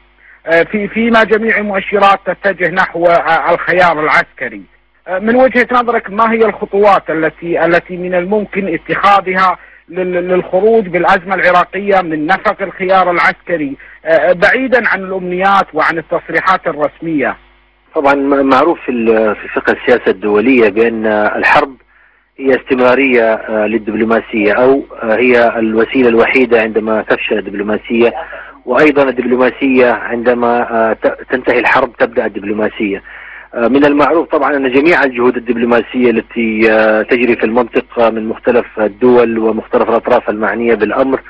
في فيما جميع مؤشرات تتجه نحو الخيار العسكري. من وجهة نظرك ما هي الخطوات التي التي من الممكن اتخاذها للخروج بالأزمة العراقية من نفق الخيار العسكري بعيدا عن الأمنيات وعن التصريحات الرسمية؟ طبعا معروف في فقه السياسة الدولية بأن الحرب هي استمرارية للدبلوماسية أو هي الوسيلة الوحيدة عندما تفشل الدبلوماسية، وأيضا الدبلوماسية عندما تنتهي الحرب تبدأ الدبلوماسية. من المعروف طبعا أن جميع الجهود الدبلوماسية التي تجري في المنطقة من مختلف الدول ومختلف الأطراف المعنية بالأمر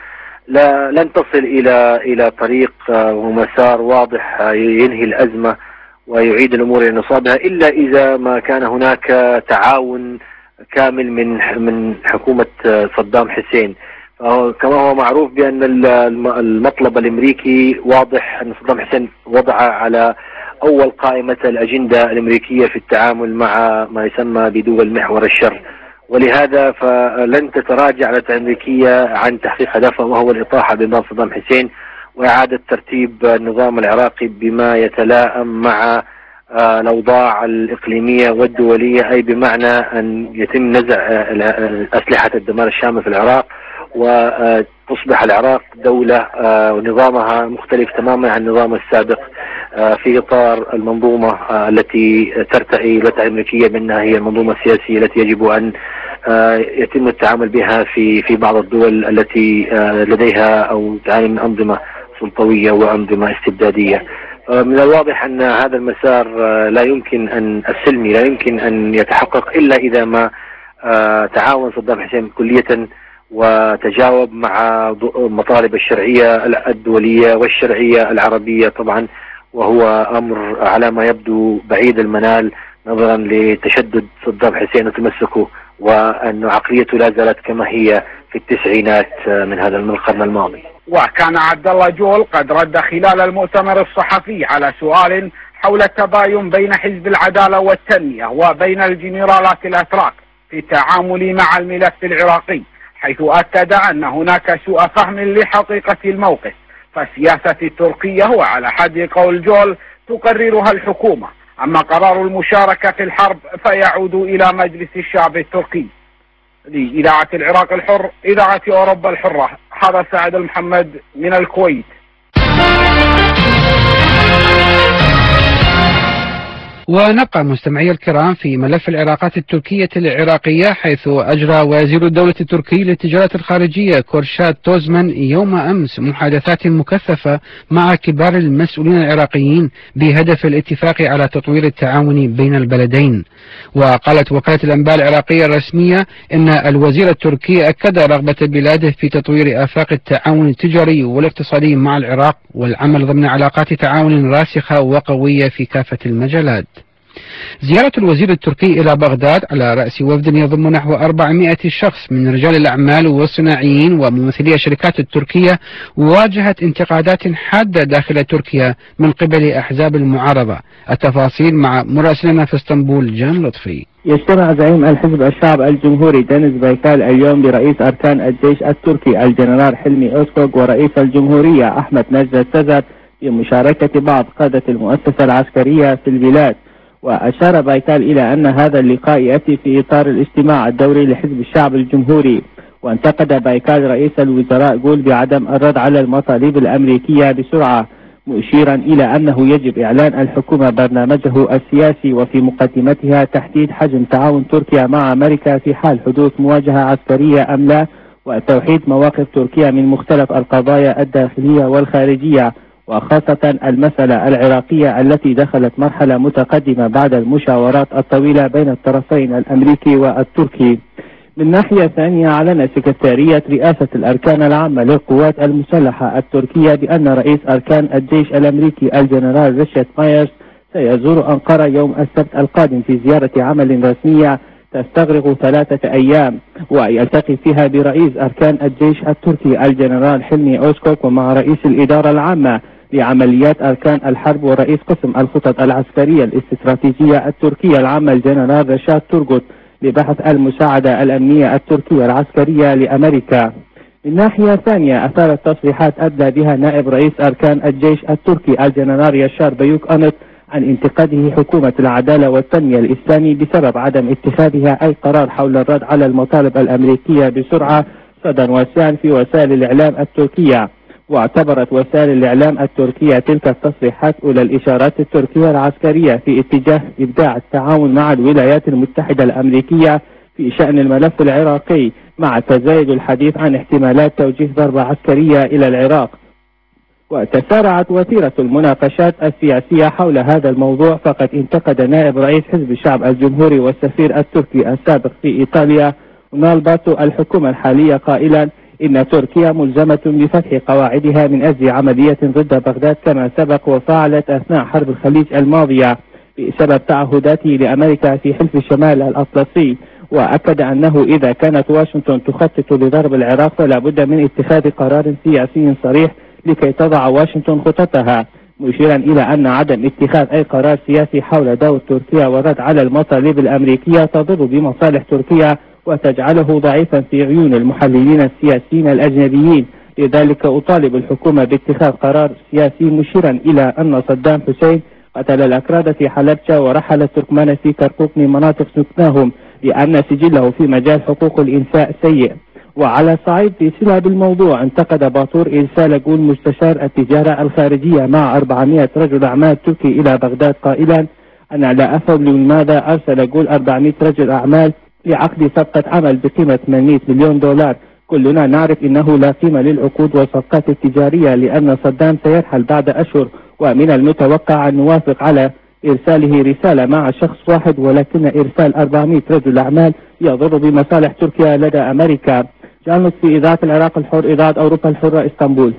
لا لن تصل إلى إلى طريق ومسار واضح ينهي الأزمة ويعيد الأمور إلى نصابها إلا إذا ما كان هناك تعاون كامل من من حكومة صدام حسين. كما هو معروف بأن المطلب الأمريكي واضح أن صدام حسين وضع على أول قائمة الأجندة الأمريكية في التعامل مع ما يسمى بدول محور الشر، ولهذا فلن تتراجع الأمريكية عن تحقيق هدفها وهو الإطاحة بنظام صدام حسين وإعادة ترتيب النظام العراقي بما يتلائم مع الأوضاع الإقليمية والدولية، أي بمعنى أن يتم نزع أسلحة الدمار الشامل في العراق وتصبح العراق دولة ونظامها مختلف تماما عن النظام السابق في إطار المنظومة التي ترتقي الولايات الأمريكية منها هي المنظومة السياسية التي يجب أن يتم التعامل بها في في بعض الدول التي لديها أو تعاني من أنظمة سلطوية وأنظمة استبدادية. من الواضح أن هذا المسار لا يمكن أن السلمي لا يمكن أن يتحقق إلا إذا ما تعاون صدام حسين كلية وتجاوب مع مطالب الشرعية الدولية والشرعية العربية طبعا، وهو أمر على ما يبدو بعيد المنال نظرا لتشدد صدام حسين وتمسكه، وأن عقليته لا زالت كما هي في التسعينات من هذا القرن الماضي. وكان عبد الله جول قد رد خلال المؤتمر الصحفي على سؤال حول التباين بين حزب العدالة والتنمية وبين الجنرالات الأتراك في التعامل مع الملف العراقي، حيث أكد أن هناك سوء فهم لحقيقة الموقف، فالسياسة التركية وعلى حد قول جول تقررها الحكومة، أما قرار المشاركة في الحرب فيعود إلى مجلس الشعب التركي. لإذاعة العراق الحر، إذاعة أوروبا الحرة، هذا سعد المحمد من الكويت. ونبقى مستمعي الكرام في ملف العلاقات التركية العراقية، حيث أجرى وزير الدولة التركي للتجارة الخارجية كورشاد توزمان يوم أمس محادثات مكثفة مع كبار المسؤولين العراقيين بهدف الاتفاق على تطوير التعاون بين البلدين. وقالت وكالة الأنباء العراقية الرسمية إن الوزير التركي أكد رغبة بلاده في تطوير آفاق التعاون التجاري والاقتصادي مع العراق والعمل ضمن علاقات تعاون راسخة وقوية في كافة المجالات. زيارة الوزير التركي إلى بغداد على رأس وفد يضم نحو أربعمائة شخص من رجال الأعمال والصناعيين وممثلي الشركات التركية واجهت انتقادات حادة داخل تركيا من قبل أحزاب المعارضة. التفاصيل مع مراسلنا في اسطنبول جان لطفي. يجتمع زعيم الحزب الشعب الجمهوري دينيس بايكال اليوم برئيس أركان الجيش التركي الجنرال حلمي أوزكوغ ورئيس الجمهورية أحمد نجد سزر بمشاركة بعض قادة المؤسسة العسكرية في البلاد. وأشار بايكال إلى أن هذا اللقاء يأتي في إطار الاجتماع الدوري لحزب الشعب الجمهوري. وانتقد بايكال رئيس الوزراء جول بعدم الرد على المطالب الأمريكية بسرعة، مشيرا إلى أنه يجب إعلان الحكومة برنامجه السياسي وفي مقدمتها تحديد حجم تعاون تركيا مع أمريكا في حال حدوث مواجهة عسكرية أم لا، وتوحيد مواقف تركيا من مختلف القضايا الداخلية والخارجية، وخاصة المسألة العراقية التي دخلت مرحلة متقدمة بعد المشاورات الطويلة بين الطرفين الأمريكي والتركي. من ناحية ثانية، أعلن سكرتارية رئاسة الأركان العامة للقوات المسلحة التركية بأن رئيس أركان الجيش الأمريكي الجنرال ريتشارد مايرز سيزور أنقرة يوم السبت القادم في زيارة عمل رسمية تستغرق ثلاثة أيام، ويلتقي فيها برئيس أركان الجيش التركي الجنرال حلمي أوزكوغ ومع رئيس الإدارة العامة لعمليات أركان الحرب ورئيس قسم الخطط العسكرية الاستراتيجية التركية العامة الجنرال رشاد تورغوت لبحث المساعدة الأمنية التركية العسكرية لأمريكا. من ناحية ثانية، أثارت تصريحات أدلى بها نائب رئيس أركان الجيش التركي الجنرال ياشار بيوك أنت عن انتقاده حكومة العدالة والتنمية الإسلامي بسبب عدم اتخاذها أي قرار حول الرد على المطالب الأمريكية بسرعة صدى واسعا في وسائل الإعلام التركية. واعتبرت وسائل الإعلام التركية تلك التصريحات أولى الإشارات التركية العسكرية في اتجاه إبداع التعاون مع الولايات المتحدة الأمريكية في شأن الملف العراقي، مع تزايد الحديث عن احتمالات توجيه ضربة عسكرية إلى العراق. وتسارعت وتيرة المناقشات السياسية حول هذا الموضوع، فقد انتقد نائب رئيس حزب الشعب الجمهوري والسفير التركي السابق في إيطاليا ونال باتو الحكومة الحالية قائلا إن تركيا ملزمة بفتح قواعدها من أجل عملية ضد بغداد كما سبق وفعلت أثناء حرب الخليج الماضية بسبب تعهداته لأمريكا في حلف الشمال الأطلسي. وأكد أنه إذا كانت واشنطن تخطط لضرب العراق فلا بد من اتخاذ قرار سياسي صريح لكي تضع واشنطن خططها، مشيرا إلى أن عدم اتخاذ أي قرار سياسي حول دور تركيا والرد على المطالب الأمريكية تضر بمصالح تركيا وتجعله ضعيفا في عيون المحللين السياسيين الأجنبيين. لذلك أطالب الحكومة باتخاذ قرار سياسي، مشيرا إلى أن صدام حسين قتل الأكراد في حلبجة ورحل التركمان في كركوك من مناطق سكناهم لأن سجله في مجال حقوق الإنسان سيء. وعلى صعيد في صلة بالموضوع، انتقد باطور إرسال جول مستشار التجارة الخارجية مع أربعمائة رجل أعمال تركي إلى بغداد قائلا أنا لا أفهم لماذا أرسل جول أربعمائة رجل أعمال لعقد صفقة عمل بقيمة ثمانمائة مليون دولار. كلنا نعرف أنه لا قيمة للعقود والصفقات التجارية لأن صدام سيرحل بعد أشهر، ومن المتوقع أن نوافق على إرساله رسالة مع شخص واحد، ولكن إرسال أربعمائة رجل أعمال يضر بمصالح تركيا لدى أمريكا. جانوس في إذاعة العراق الحر، إذاعة أوروبا الحرة، اسطنبول.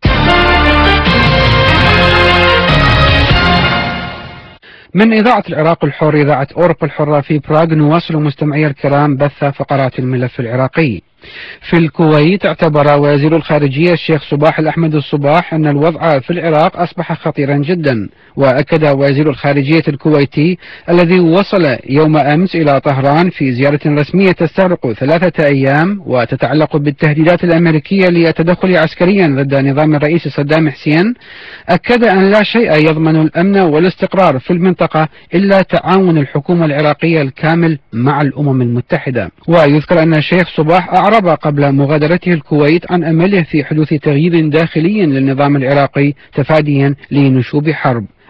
من إذاعة العراق الحر إذاعة أوروبا الحرة في براغ نواصل مستمعي الكرام بث فقرات الملف العراقي. في الكويت اعتبر وزير الخارجية الشيخ صباح الأحمد الصباح أن الوضع في العراق أصبح خطيرا جدا. وأكد وزير الخارجية الكويتي الذي وصل يوم أمس إلى طهران في زيارة رسمية تستغرق ثلاثة أيام وتتعلق بالتهديدات الأمريكية للتدخل عسكريا ضد نظام الرئيس صدام حسين، أكد أن لا شيء يضمن الأمن والاستقرار في المنطقة إلا تعاون الحكومة العراقية الكامل مع الأمم المتحدة. ويذكر أن الشيخ صباح أعرب قبل مغادرته الكويت عن أمله في حدوث تغيير داخلي للنظام العراقي تفاديا لنشوب حرب.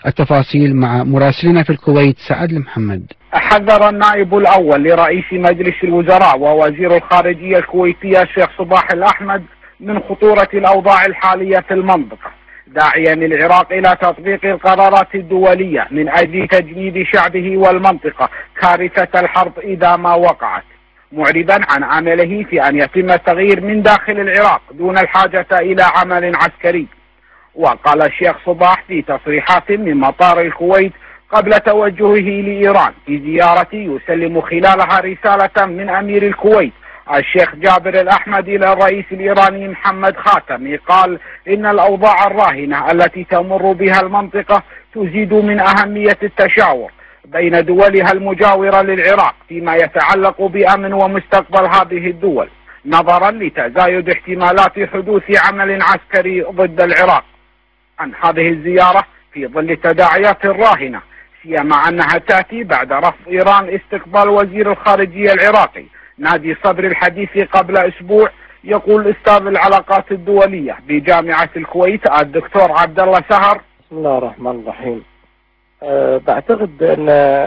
التفاصيل مع مراسلنا في الكويت سعد المحمد. حذر النائب الأول لرئيس مجلس الوزراء ووزير الخارجية الكويتية الشيخ صباح الأحمد من خطورة الأوضاع الحالية في المنطقة، داعيا العراق إلى تطبيق القرارات الدولية من أجل تجنيد شعبه والمنطقة كارثة الحرب إذا ما وقعت، معربا عن عمله في أن يتم التغيير من داخل العراق دون الحاجة إلى عمل عسكري. وقال الشيخ صباح في تصريحات من مطار الكويت قبل توجهه لإيران في زيارة يسلم خلالها رسالة من أمير الكويت الشيخ جابر الأحمد إلى الرئيس الإيراني محمد خاتمي، قال إن الأوضاع الراهنة التي تمر بها المنطقة تزيد من أهمية التشاور بين دولها المجاورة للعراق فيما يتعلق بأمن ومستقبل هذه الدول، نظرا لتزايد احتمالات حدوث عمل عسكري ضد العراق. عن هذه الزيارة في ظل التداعيات الراهنة، سيما أنها تأتي بعد رفض إيران استقبال وزير الخارجية العراقي نادي صبر الحديث قبل أسبوع. يقول أستاذ العلاقات الدولية بجامعة الكويت الدكتور عبد الله سهر: بسم الله الرحمن الرحيم. أه بعتقد أن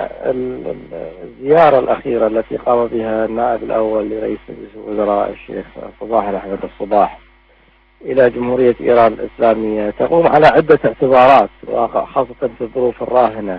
الزيارة الأخيرة التي قام بها النائب الأول لرئيس مجلس الوزراء الشيخ صباح الأحمد الصباح إلى جمهورية إيران الإسلامية تقوم على عدة اعتبارات خاصة في الظروف الراهنة.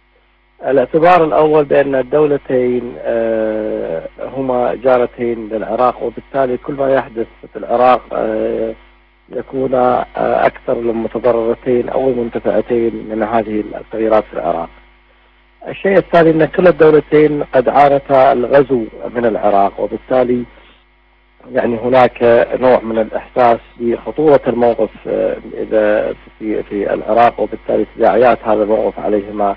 الاعتبار الأول بأن الدولتين أه هما جارتين للعراق، وبالتالي كل ما يحدث في العراق أه يكون أه أكثر المتضررتين أو المنتفعتين من هذه التغييرات في العراق. الشيء الثاني أن كل الدولتين قد عانتا الغزو من العراق، وبالتالي يعني هناك نوع من الإحساس بخطورة الموقف أه إذا في في العراق، وبالتالي تداعيات هذا الموقف عليهما.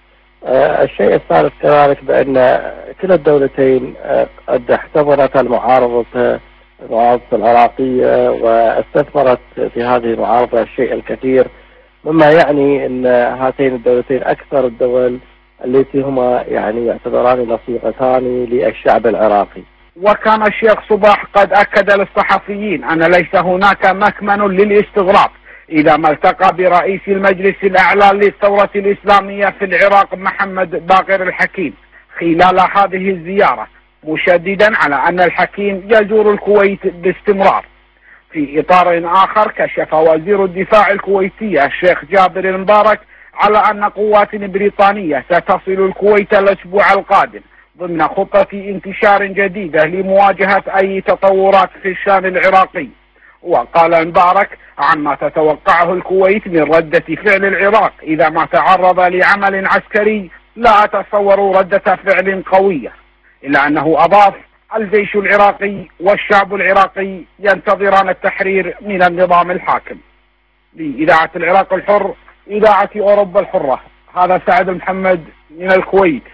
آه الشيء الثالث كذلك بأن كلا الدولتين آه قد احتضنت المعارضة المعارضة العراقية واستثمرت في هذه المعارضة الشيء الكثير، مما يعني أن هاتين الدولتين أكثر الدول التي هما يعني يعتبران لصيقتان للشعب العراقي. وكان الشيخ صباح قد أكد للصحفيين أن ليس هناك مكمن للاستغراب إذا ما التقى برئيس المجلس الأعلى للثورة الإسلامية في العراق محمد باقر الحكيم خلال هذه الزيارة، مشددا على أن الحكيم يزور الكويت باستمرار. في إطار آخر كشف وزير الدفاع الكويتي الشيخ جابر المبارك على أن قوات بريطانية ستصل الكويت الأسبوع القادم ضمن خطة انتشار جديدة لمواجهة أي تطورات في الشان العراقي. وقال مبارك عما تتوقعه الكويت من ردة فعل العراق إذا ما تعرض لعمل عسكري: لا أتصور ردة فعل قوية، إلا أنه أضاف: الجيش العراقي والشعب العراقي ينتظران التحرير من النظام الحاكم. لإذاعة العراق الحر، إذاعة أوروبا الحرة، هذا سعد محمد من الكويت.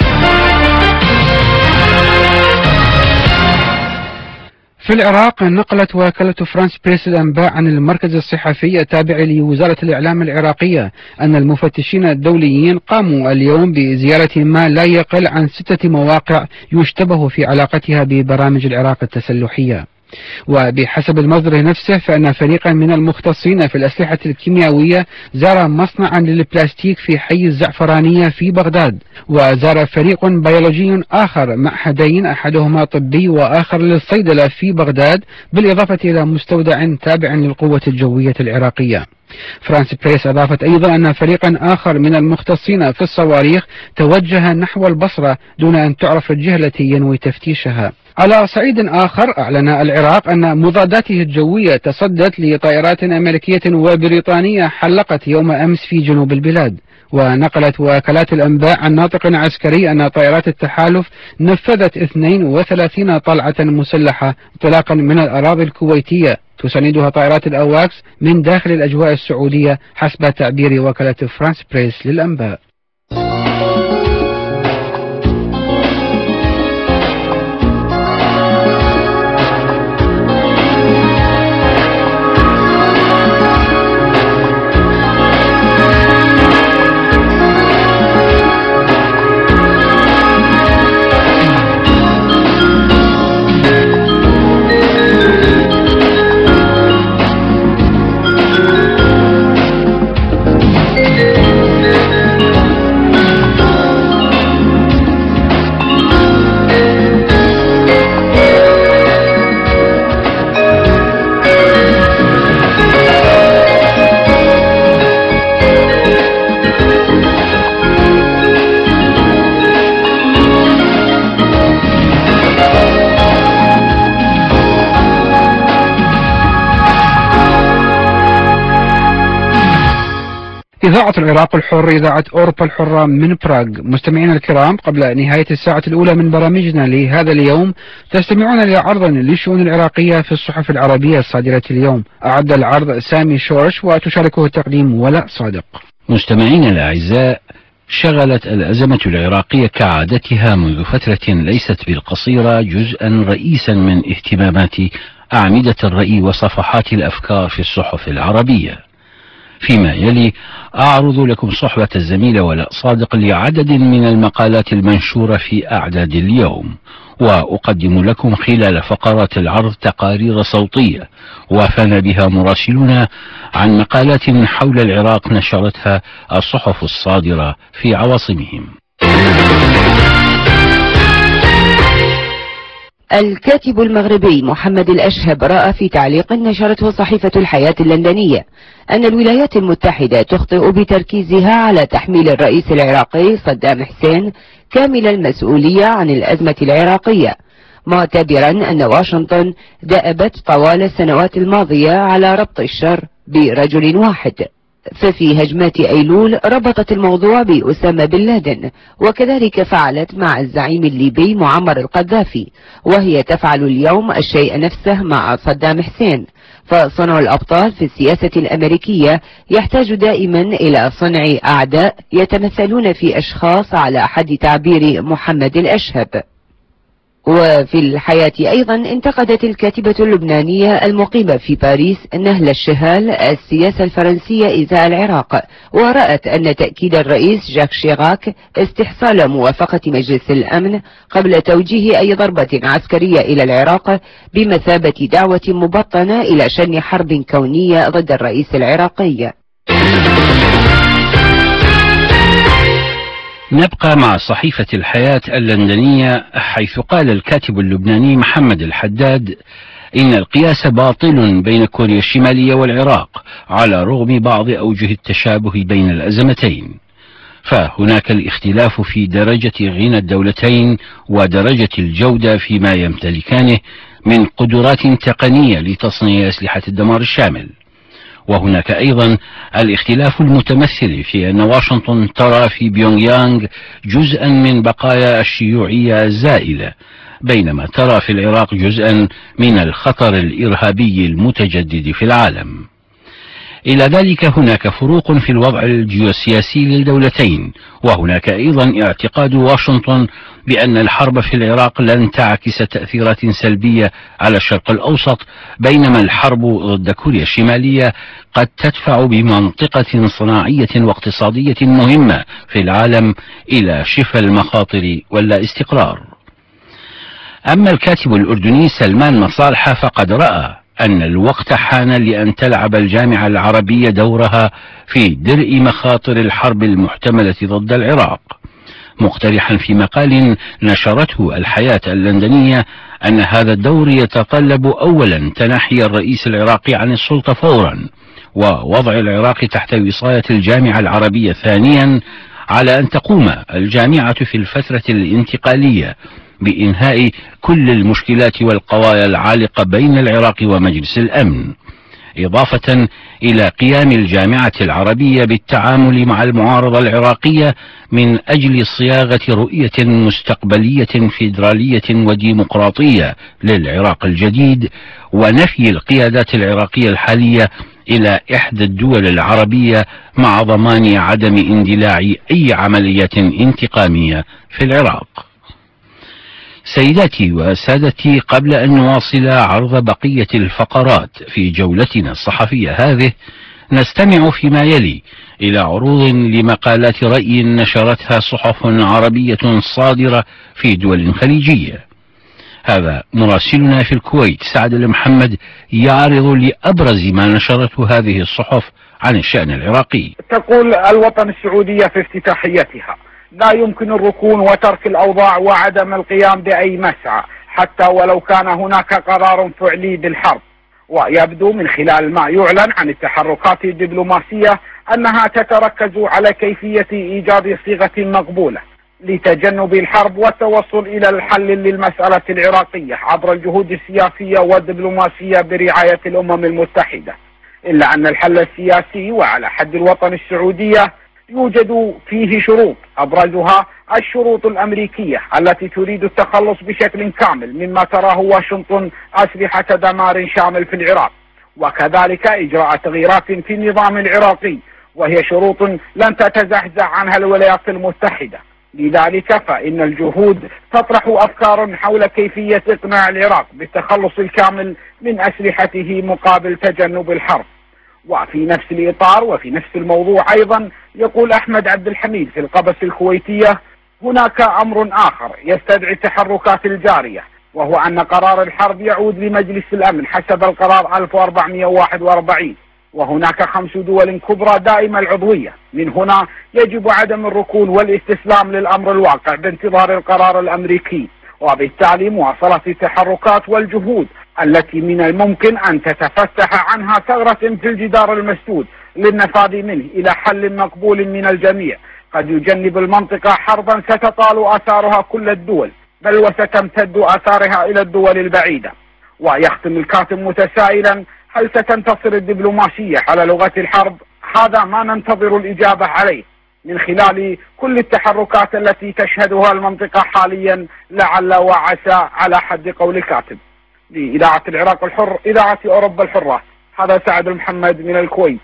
في العراق نقلت وكالة فرانس بريس الأنباء عن المركز الصحفي التابع لوزارة الإعلام العراقية أن المفتشين الدوليين قاموا اليوم بزيارة ما لا يقل عن ستة مواقع يشتبه في علاقتها ببرامج العراق التسلحية. وبحسب المصدر نفسه فإن فريقا من المختصين في الأسلحة الكيميائية زار مصنعا للبلاستيك في حي الزعفرانية في بغداد، وزار فريق بيولوجي آخر معهدين أحدهما طبي وآخر للصيدلة في بغداد، بالإضافة إلى مستودع تابع للقوة الجوية العراقية. فرانس بريس أضافت أيضا أن فريقا آخر من المختصين في الصواريخ توجه نحو البصرة دون أن تعرف الجهة التي ينوي تفتيشها. على صعيد آخر أعلن العراق أن مضاداته الجوية تصدت لطائرات أمريكية وبريطانية حلقت يوم أمس في جنوب البلاد. ونقلت وكالات الأنباء عن ناطق عسكري أن طائرات التحالف نفذت اثنين وثلاثين طلعة مسلحة انطلاقا من الأراضي الكويتية تساندها طائرات الأواكس من داخل الأجواء السعودية حسب تعبير وكالة فرانس بريس للأنباء. إذاعة العراق الحر، إذاعة أوروبا الحرة من براغ. مستمعينا الكرام، قبل نهاية الساعة الأولى من برامجنا لهذا اليوم تستمعون إلى عرض للشؤون العراقية في الصحف العربية الصادرة اليوم. أعد العرض سامي شورش وتشاركه التقديم ولاء صادق. مستمعينا الأعزاء، شغلت الأزمة العراقية كعادتها منذ فترة ليست بالقصيرة جزءا رئيسا من اهتمامات أعمدة الرأي وصفحات الأفكار في الصحف العربية. فيما يلي أعرض لكم صحبة الزميل ولاء صادق لعدد من المقالات المنشورة في أعداد اليوم، وأقدم لكم خلال فقرات العرض تقارير صوتية وافانا بها مراسلون عن مقالات حول العراق نشرتها الصحف الصادرة في عواصمهم. الكاتب المغربي محمد الأشهب رأى في تعليق نشرته صحيفة الحياة اللندنية أن الولايات المتحدة تخطئ بتركيزها على تحميل الرئيس العراقي صدام حسين كامل المسؤولية عن الأزمة العراقية، معتبرا أن واشنطن دأبت طوال السنوات الماضية على ربط الشر برجل واحد. ففي هجمات أيلول ربطت الموضوع بأسامة بن لادن، وكذلك فعلت مع الزعيم الليبي معمر القذافي، وهي تفعل اليوم الشيء نفسه مع صدام حسين. فصنع الأبطال في السياسة الأمريكية يحتاج دائما إلى صنع أعداء يتمثلون في أشخاص على حد تعبير محمد الأشهب. وفي الحياة أيضا انتقدت الكاتبة اللبنانية المقيمة في باريس نهلة الشهال السياسة الفرنسية إزاء العراق، ورأت أن تأكيد الرئيس جاك شيراك استحصال موافقة مجلس الأمن قبل توجيه أي ضربة عسكرية إلى العراق بمثابة دعوة مبطنة إلى شن حرب كونية ضد الرئيس العراقي. نبقى مع صحيفة الحياة اللندنية، حيث قال الكاتب اللبناني محمد الحداد إن القياس باطل بين كوريا الشمالية والعراق على رغم بعض أوجه التشابه بين الأزمتين، فهناك الاختلاف في درجة غنى الدولتين ودرجة الجودة فيما يمتلكانه من قدرات تقنية لتصنيع أسلحة الدمار الشامل. وهناك أيضا الاختلاف المتمثل في أن واشنطن ترى في بيونغ يانغ جزءا من بقايا الشيوعية الزائلة، بينما ترى في العراق جزءا من الخطر الإرهابي المتجدد في العالم. إلى ذلك هناك فروق في الوضع الجيوسياسي للدولتين، وهناك أيضا اعتقاد واشنطن بأن الحرب في العراق لن تعكس تأثيرات سلبية على الشرق الأوسط، بينما الحرب ضد كوريا الشمالية قد تدفع بمنطقة صناعية واقتصادية مهمة في العالم إلى شفى المخاطر واللا استقرار. أما الكاتب الأردني سلمان مصالحة فقد رأى أن الوقت حان لأن تلعب الجامعة العربية دورها في درء مخاطر الحرب المحتملة ضد العراق، مقترحا في مقال نشرته الحياة اللندنية أن هذا الدور يتطلب أولا تنحي الرئيس العراقي عن السلطة فورا، ووضع العراق تحت وصاية الجامعة العربية ثانيا، على أن تقوم الجامعة في الفترة الانتقالية بإنهاء كل المشكلات والقضايا العالقة بين العراق ومجلس الأمن، إضافة إلى قيام الجامعة العربية بالتعامل مع المعارضة العراقية من أجل صياغة رؤية مستقبلية فيدرالية وديمقراطية للعراق الجديد، ونفي القيادات العراقية الحالية إلى إحدى الدول العربية مع ضمان عدم اندلاع أي عمليات انتقامية في العراق. سيداتي وسادتي، قبل أن نواصل عرض بقية الفقرات في جولتنا الصحفية هذه، نستمع فيما يلي إلى عروض لمقالات رأي نشرتها صحف عربية صادرة في دول خليجية. هذا مراسلنا في الكويت سعد المحمد يعرض لأبرز ما نشرته هذه الصحف عن الشأن العراقي. تقول الوطن السعودية في افتتاحيتها: لا يمكن الركون وترك الأوضاع وعدم القيام بأي مسعى حتى ولو كان هناك قرار فعلي بالحرب. ويبدو من خلال ما يعلن عن التحركات الدبلوماسية أنها تتركز على كيفية إيجاد صيغة مقبولة لتجنب الحرب والتوصل إلى الحل للمسألة العراقية عبر الجهود السياسية والدبلوماسية برعاية الأمم المتحدة. إلا أن الحل السياسي وعلى حد الوطن السعودية يوجد فيه شروط، أبرزها الشروط الأمريكية التي تريد التخلص بشكل كامل مما تراه واشنطن أسلحة دمار شامل في العراق، وكذلك إجراء تغييرات في النظام العراقي، وهي شروط لن تتزحزح عنها الولايات المتحدة. لذلك فإن الجهود تطرح أفكار حول كيفية إقناع العراق بالتخلص الكامل من أسلحته مقابل تجنب الحرب. وفي نفس الإطار وفي نفس الموضوع أيضا يقول أحمد عبد الحميد في القبس الكويتية: هناك أمر آخر يستدعي التحركات الجارية، وهو أن قرار الحرب يعود لمجلس الأمن حسب القرار ألف وأربعمئة وواحد وأربعين، وهناك خمس دول كبرى دائمة العضوية. من هنا يجب عدم الركون والاستسلام للأمر الواقع بانتظار القرار الأمريكي، وبالتالي مواصلة التحركات والجهود التي من الممكن أن تتفتح عنها ثغرة في الجدار المسدود للنفاذ منه إلى حل مقبول من الجميع قد يجنب المنطقة حربا ستطال آثارها كل الدول، بل وستمتد آثارها إلى الدول البعيدة. ويختم الكاتب متسائلا: هل ستنتصر الدبلوماسية على لغة الحرب؟ هذا ما ننتظر الإجابة عليه من خلال كل التحركات التي تشهدها المنطقة حاليا، لعل وعسى على حد قول الكاتب. لإذاعة العراق الحر، إذاعة أوروبا الحرة، هذا سعد محمد من الكويت.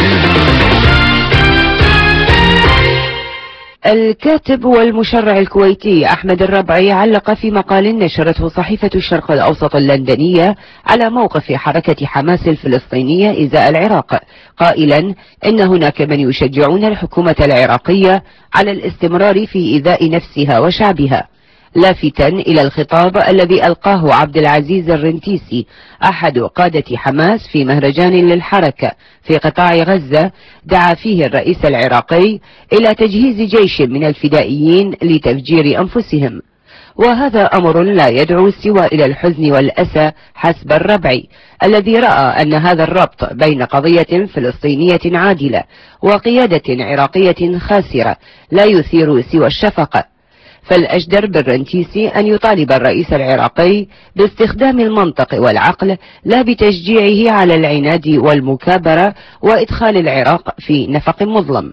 الكاتب والمشرع الكويتي أحمد الربعي علق في مقال نشرته صحيفة الشرق الأوسط اللندنية على موقف حركة حماس الفلسطينية إزاء العراق، قائلا إن هناك من يشجعون الحكومة العراقية على الاستمرار في إيذاء نفسها وشعبها، لافتا إلى الخطاب الذي ألقاه عبد العزيز الرنتيسي أحد قادة حماس في مهرجان للحركة في قطاع غزة، دعا فيه الرئيس العراقي إلى تجهيز جيش من الفدائيين لتفجير أنفسهم. وهذا أمر لا يدعو سوى إلى الحزن والأسى حسب الربعي، الذي رأى أن هذا الربط بين قضية فلسطينية عادلة وقيادة عراقية خاسرة لا يثير سوى الشفقة. فالأجدر بالرنتيسي أن يطالب الرئيس العراقي باستخدام المنطق والعقل لا بتشجيعه على العناد والمكابرة وإدخال العراق في نفق مظلم.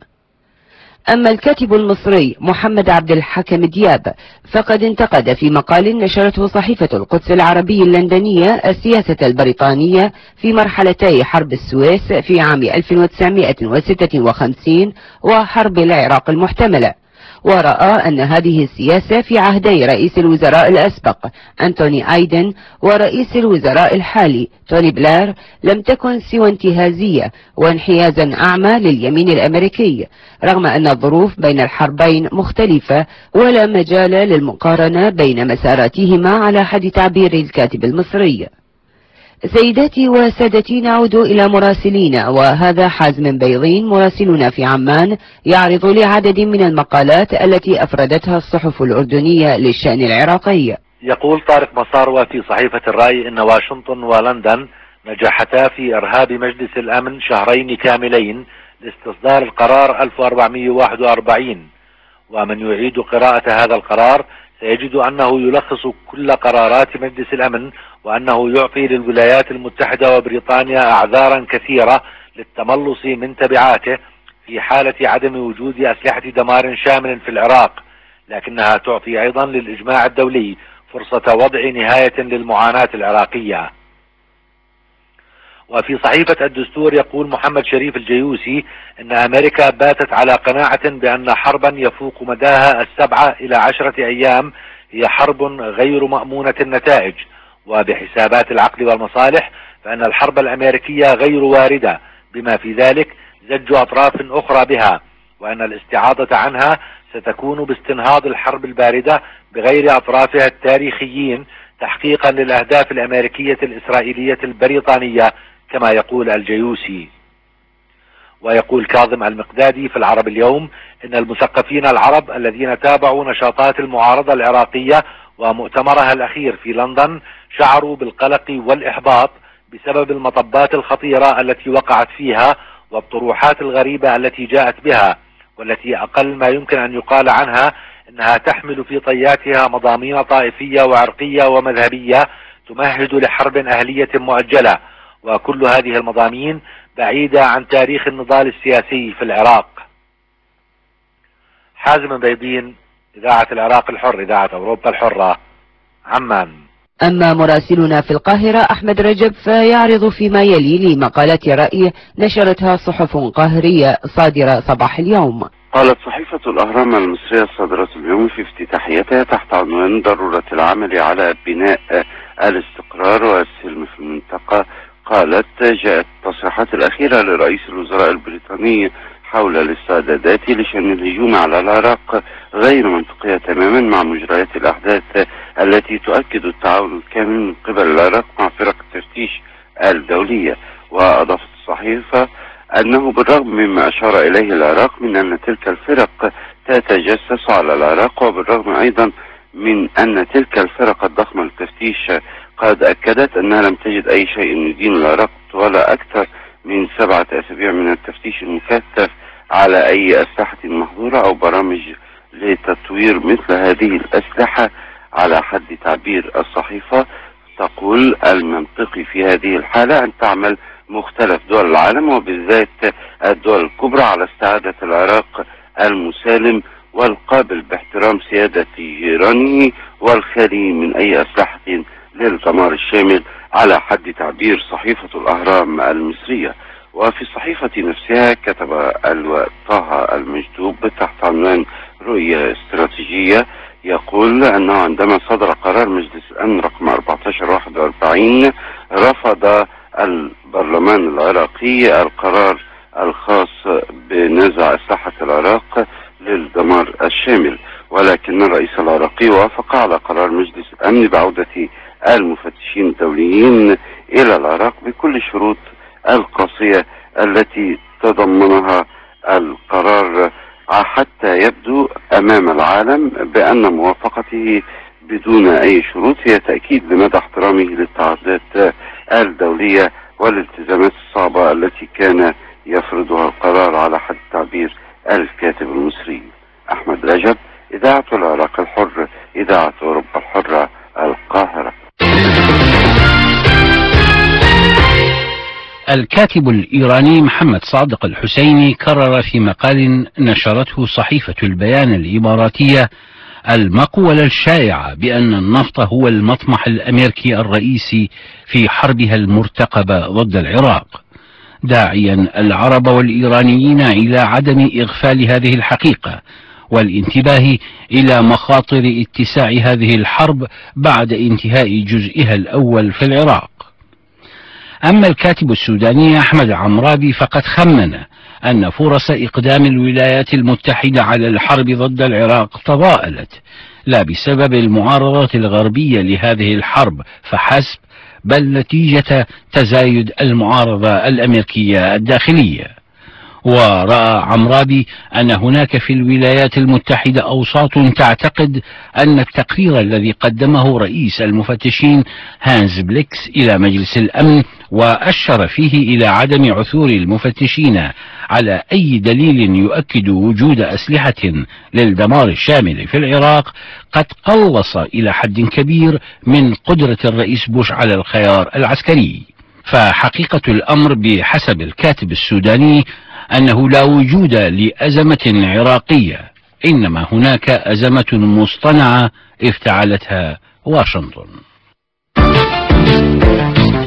أما الكاتب المصري محمد عبد الحكم دياب فقد انتقد في مقال نشرته صحيفة القدس العربي اللندنية السياسة البريطانية في مرحلتي حرب السويس في عام ألف وتسعمئة وستة وخمسين وحرب العراق المحتملة، ورأى أن هذه السياسة في عهدي رئيس الوزراء الأسبق أنتوني أيدن ورئيس الوزراء الحالي توني بلير لم تكن سوى انتهازية وانحيازا أعمى لليمين الأمريكي، رغم أن الظروف بين الحربين مختلفة ولا مجال للمقارنة بين مساراتهما على حد تعبير الكاتب المصري. سيداتي وسادتي، نعود إلى مراسلينا، وهذا حازم بيضين مراسلنا في عمان يعرض لعدد من المقالات التي أفردتها الصحف الأردنية للشأن العراقي. يقول طارق مصاروة في صحيفة الرأي إن واشنطن ولندن نجحتا في إرهاب مجلس الأمن شهرين كاملين لاستصدار القرار ألف وأربعمئة وواحد وأربعين، ومن يعيد قراءة هذا القرار سيجد أنه يلخص كل قرارات مجلس الأمن، وأنه يعطي للولايات المتحدة وبريطانيا أعذارا كثيرة للتملص من تبعاته في حالة عدم وجود أسلحة دمار شامل في العراق، لكنها تعطي أيضا للإجماع الدولي فرصة وضع نهاية للمعاناة العراقية. وفي صحيفة الدستور يقول محمد شريف الجيوسي إن أمريكا باتت على قناعة بأن حربا يفوق مداها السبعة إلى عشرة أيام هي حرب غير مأمونة النتائج، وبحسابات العقل والمصالح فإن الحرب الأمريكية غير واردة، بما في ذلك زج أطراف أخرى بها، وأن الاستعاضة عنها ستكون باستنهاض الحرب الباردة بغير أطرافها التاريخيين تحقيقا للأهداف الأمريكية الإسرائيلية البريطانية كما يقول الجيوسي. ويقول كاظم المقدادي في العرب اليوم إن المثقفين العرب الذين تابعوا نشاطات المعارضة العراقية ومؤتمرها الأخير في لندن شعروا بالقلق والإحباط بسبب المطبات الخطيرة التي وقعت فيها والطروحات الغريبة التي جاءت بها، والتي أقل ما يمكن أن يقال عنها إنها تحمل في طياتها مضامين طائفية وعرقية ومذهبية تمهد لحرب أهلية مؤجلة، وكل هذه المضامين بعيدة عن تاريخ النضال السياسي في العراق. حازم بيضين، إذاعة العراق الحر، إذاعة أوروبا الحرة، عمان. أما مراسلنا في القاهرة أحمد رجب فيعرض فيما يلي لمقالات رأي نشرتها صحف قاهرية صادرة صباح اليوم. قالت صحيفة الأهرام المصرية الصادرة اليوم في افتتاحيتها تحت عنوان ضرورة العمل على بناء الاستقرار والسلم في المنطقة، قالت: جاءت التصريحات الأخيرة لرئيس الوزراء البريطاني حول الاستعدادات لشن الهجوم على العراق غير منطقية تماما مع مجريات الأحداث التي تؤكد التعاون الكامل من قبل العراق مع فرق التفتيش الدولية. وأضافت الصحيفة أنه بالرغم مما أشار إليه العراق من أن تلك الفرق تتجسس على العراق، وبالرغم أيضا من أن تلك الفرق الضخمة للتفتيش قد أكدت أنها لم تجد أي شيء يدين العراق طوال أكثر من سبعة أسابيع من التفتيش المكثف على أي أسلحة محظورة أو برامج لتطوير مثل هذه الأسلحة. على حد تعبير الصحيفة، تقول: المنطقي في هذه الحالة أن تعمل مختلف دول العالم وبالذات الدول الكبرى على استعادة العراق المسالم والقابل باحترام سيادة جيرانه والخالي من أي أسلحة للدمار الشامل، على حد تعبير صحيفة الأهرام المصرية. وفي الصحيفة نفسها كتب اللواء طه المجدوب تحت عنوان رؤية استراتيجية، يقول أنه عندما صدر قرار مجلس الأمن رقم أربعة عشر واحد وأربعين رفض البرلمان العراقي القرار الخاص بنزع أسلحة العراق للدمار الشامل، ولكن الرئيس العراقي وافق على قرار مجلس الأمن بعودة المفتشين الدوليين إلى العراق بكل الشروط القاسية التي تضمنها القرار، حتى يبدو أمام العالم بأن موافقته بدون أي شروط هي تأكيد لمدى احترامه للتعهدات الدولية والالتزامات الصعبة التي كان يفرضها القرار، على حد تعبير الكاتب المصري أحمد رجب، إذاعة العراق الحر، إذاعة أوروبا الحرة، القاهرة. الكاتب الإيراني محمد صادق الحسيني كرر في مقال نشرته صحيفة البيان الإماراتية المقولة الشائعة بأن النفط هو المطمح الأمريكي الرئيسي في حربها المرتقبة ضد العراق، داعيا العرب والإيرانيين إلى عدم إغفال هذه الحقيقة والانتباه إلى مخاطر اتساع هذه الحرب بعد انتهاء جزئها الأول في العراق. أما الكاتب السوداني أحمد عمرابي فقد خمن أن فرص إقدام الولايات المتحدة على الحرب ضد العراق تضاءلت، لا بسبب المعارضات الغربية لهذه الحرب فحسب، بل نتيجة تزايد المعارضة الأمريكية الداخلية. ورأى عمرابي أن هناك في الولايات المتحدة أوساط تعتقد أن التقرير الذي قدمه رئيس المفتشين هانز بليكس إلى مجلس الأمن وأشر فيه إلى عدم عثور المفتشين على أي دليل يؤكد وجود أسلحة للدمار الشامل في العراق قد قلص إلى حد كبير من قدرة الرئيس بوش على الخيار العسكري. فحقيقة الأمر بحسب الكاتب السوداني أنه لا وجود لأزمة عراقية، إنما هناك أزمة مصطنعة افتعلتها واشنطن.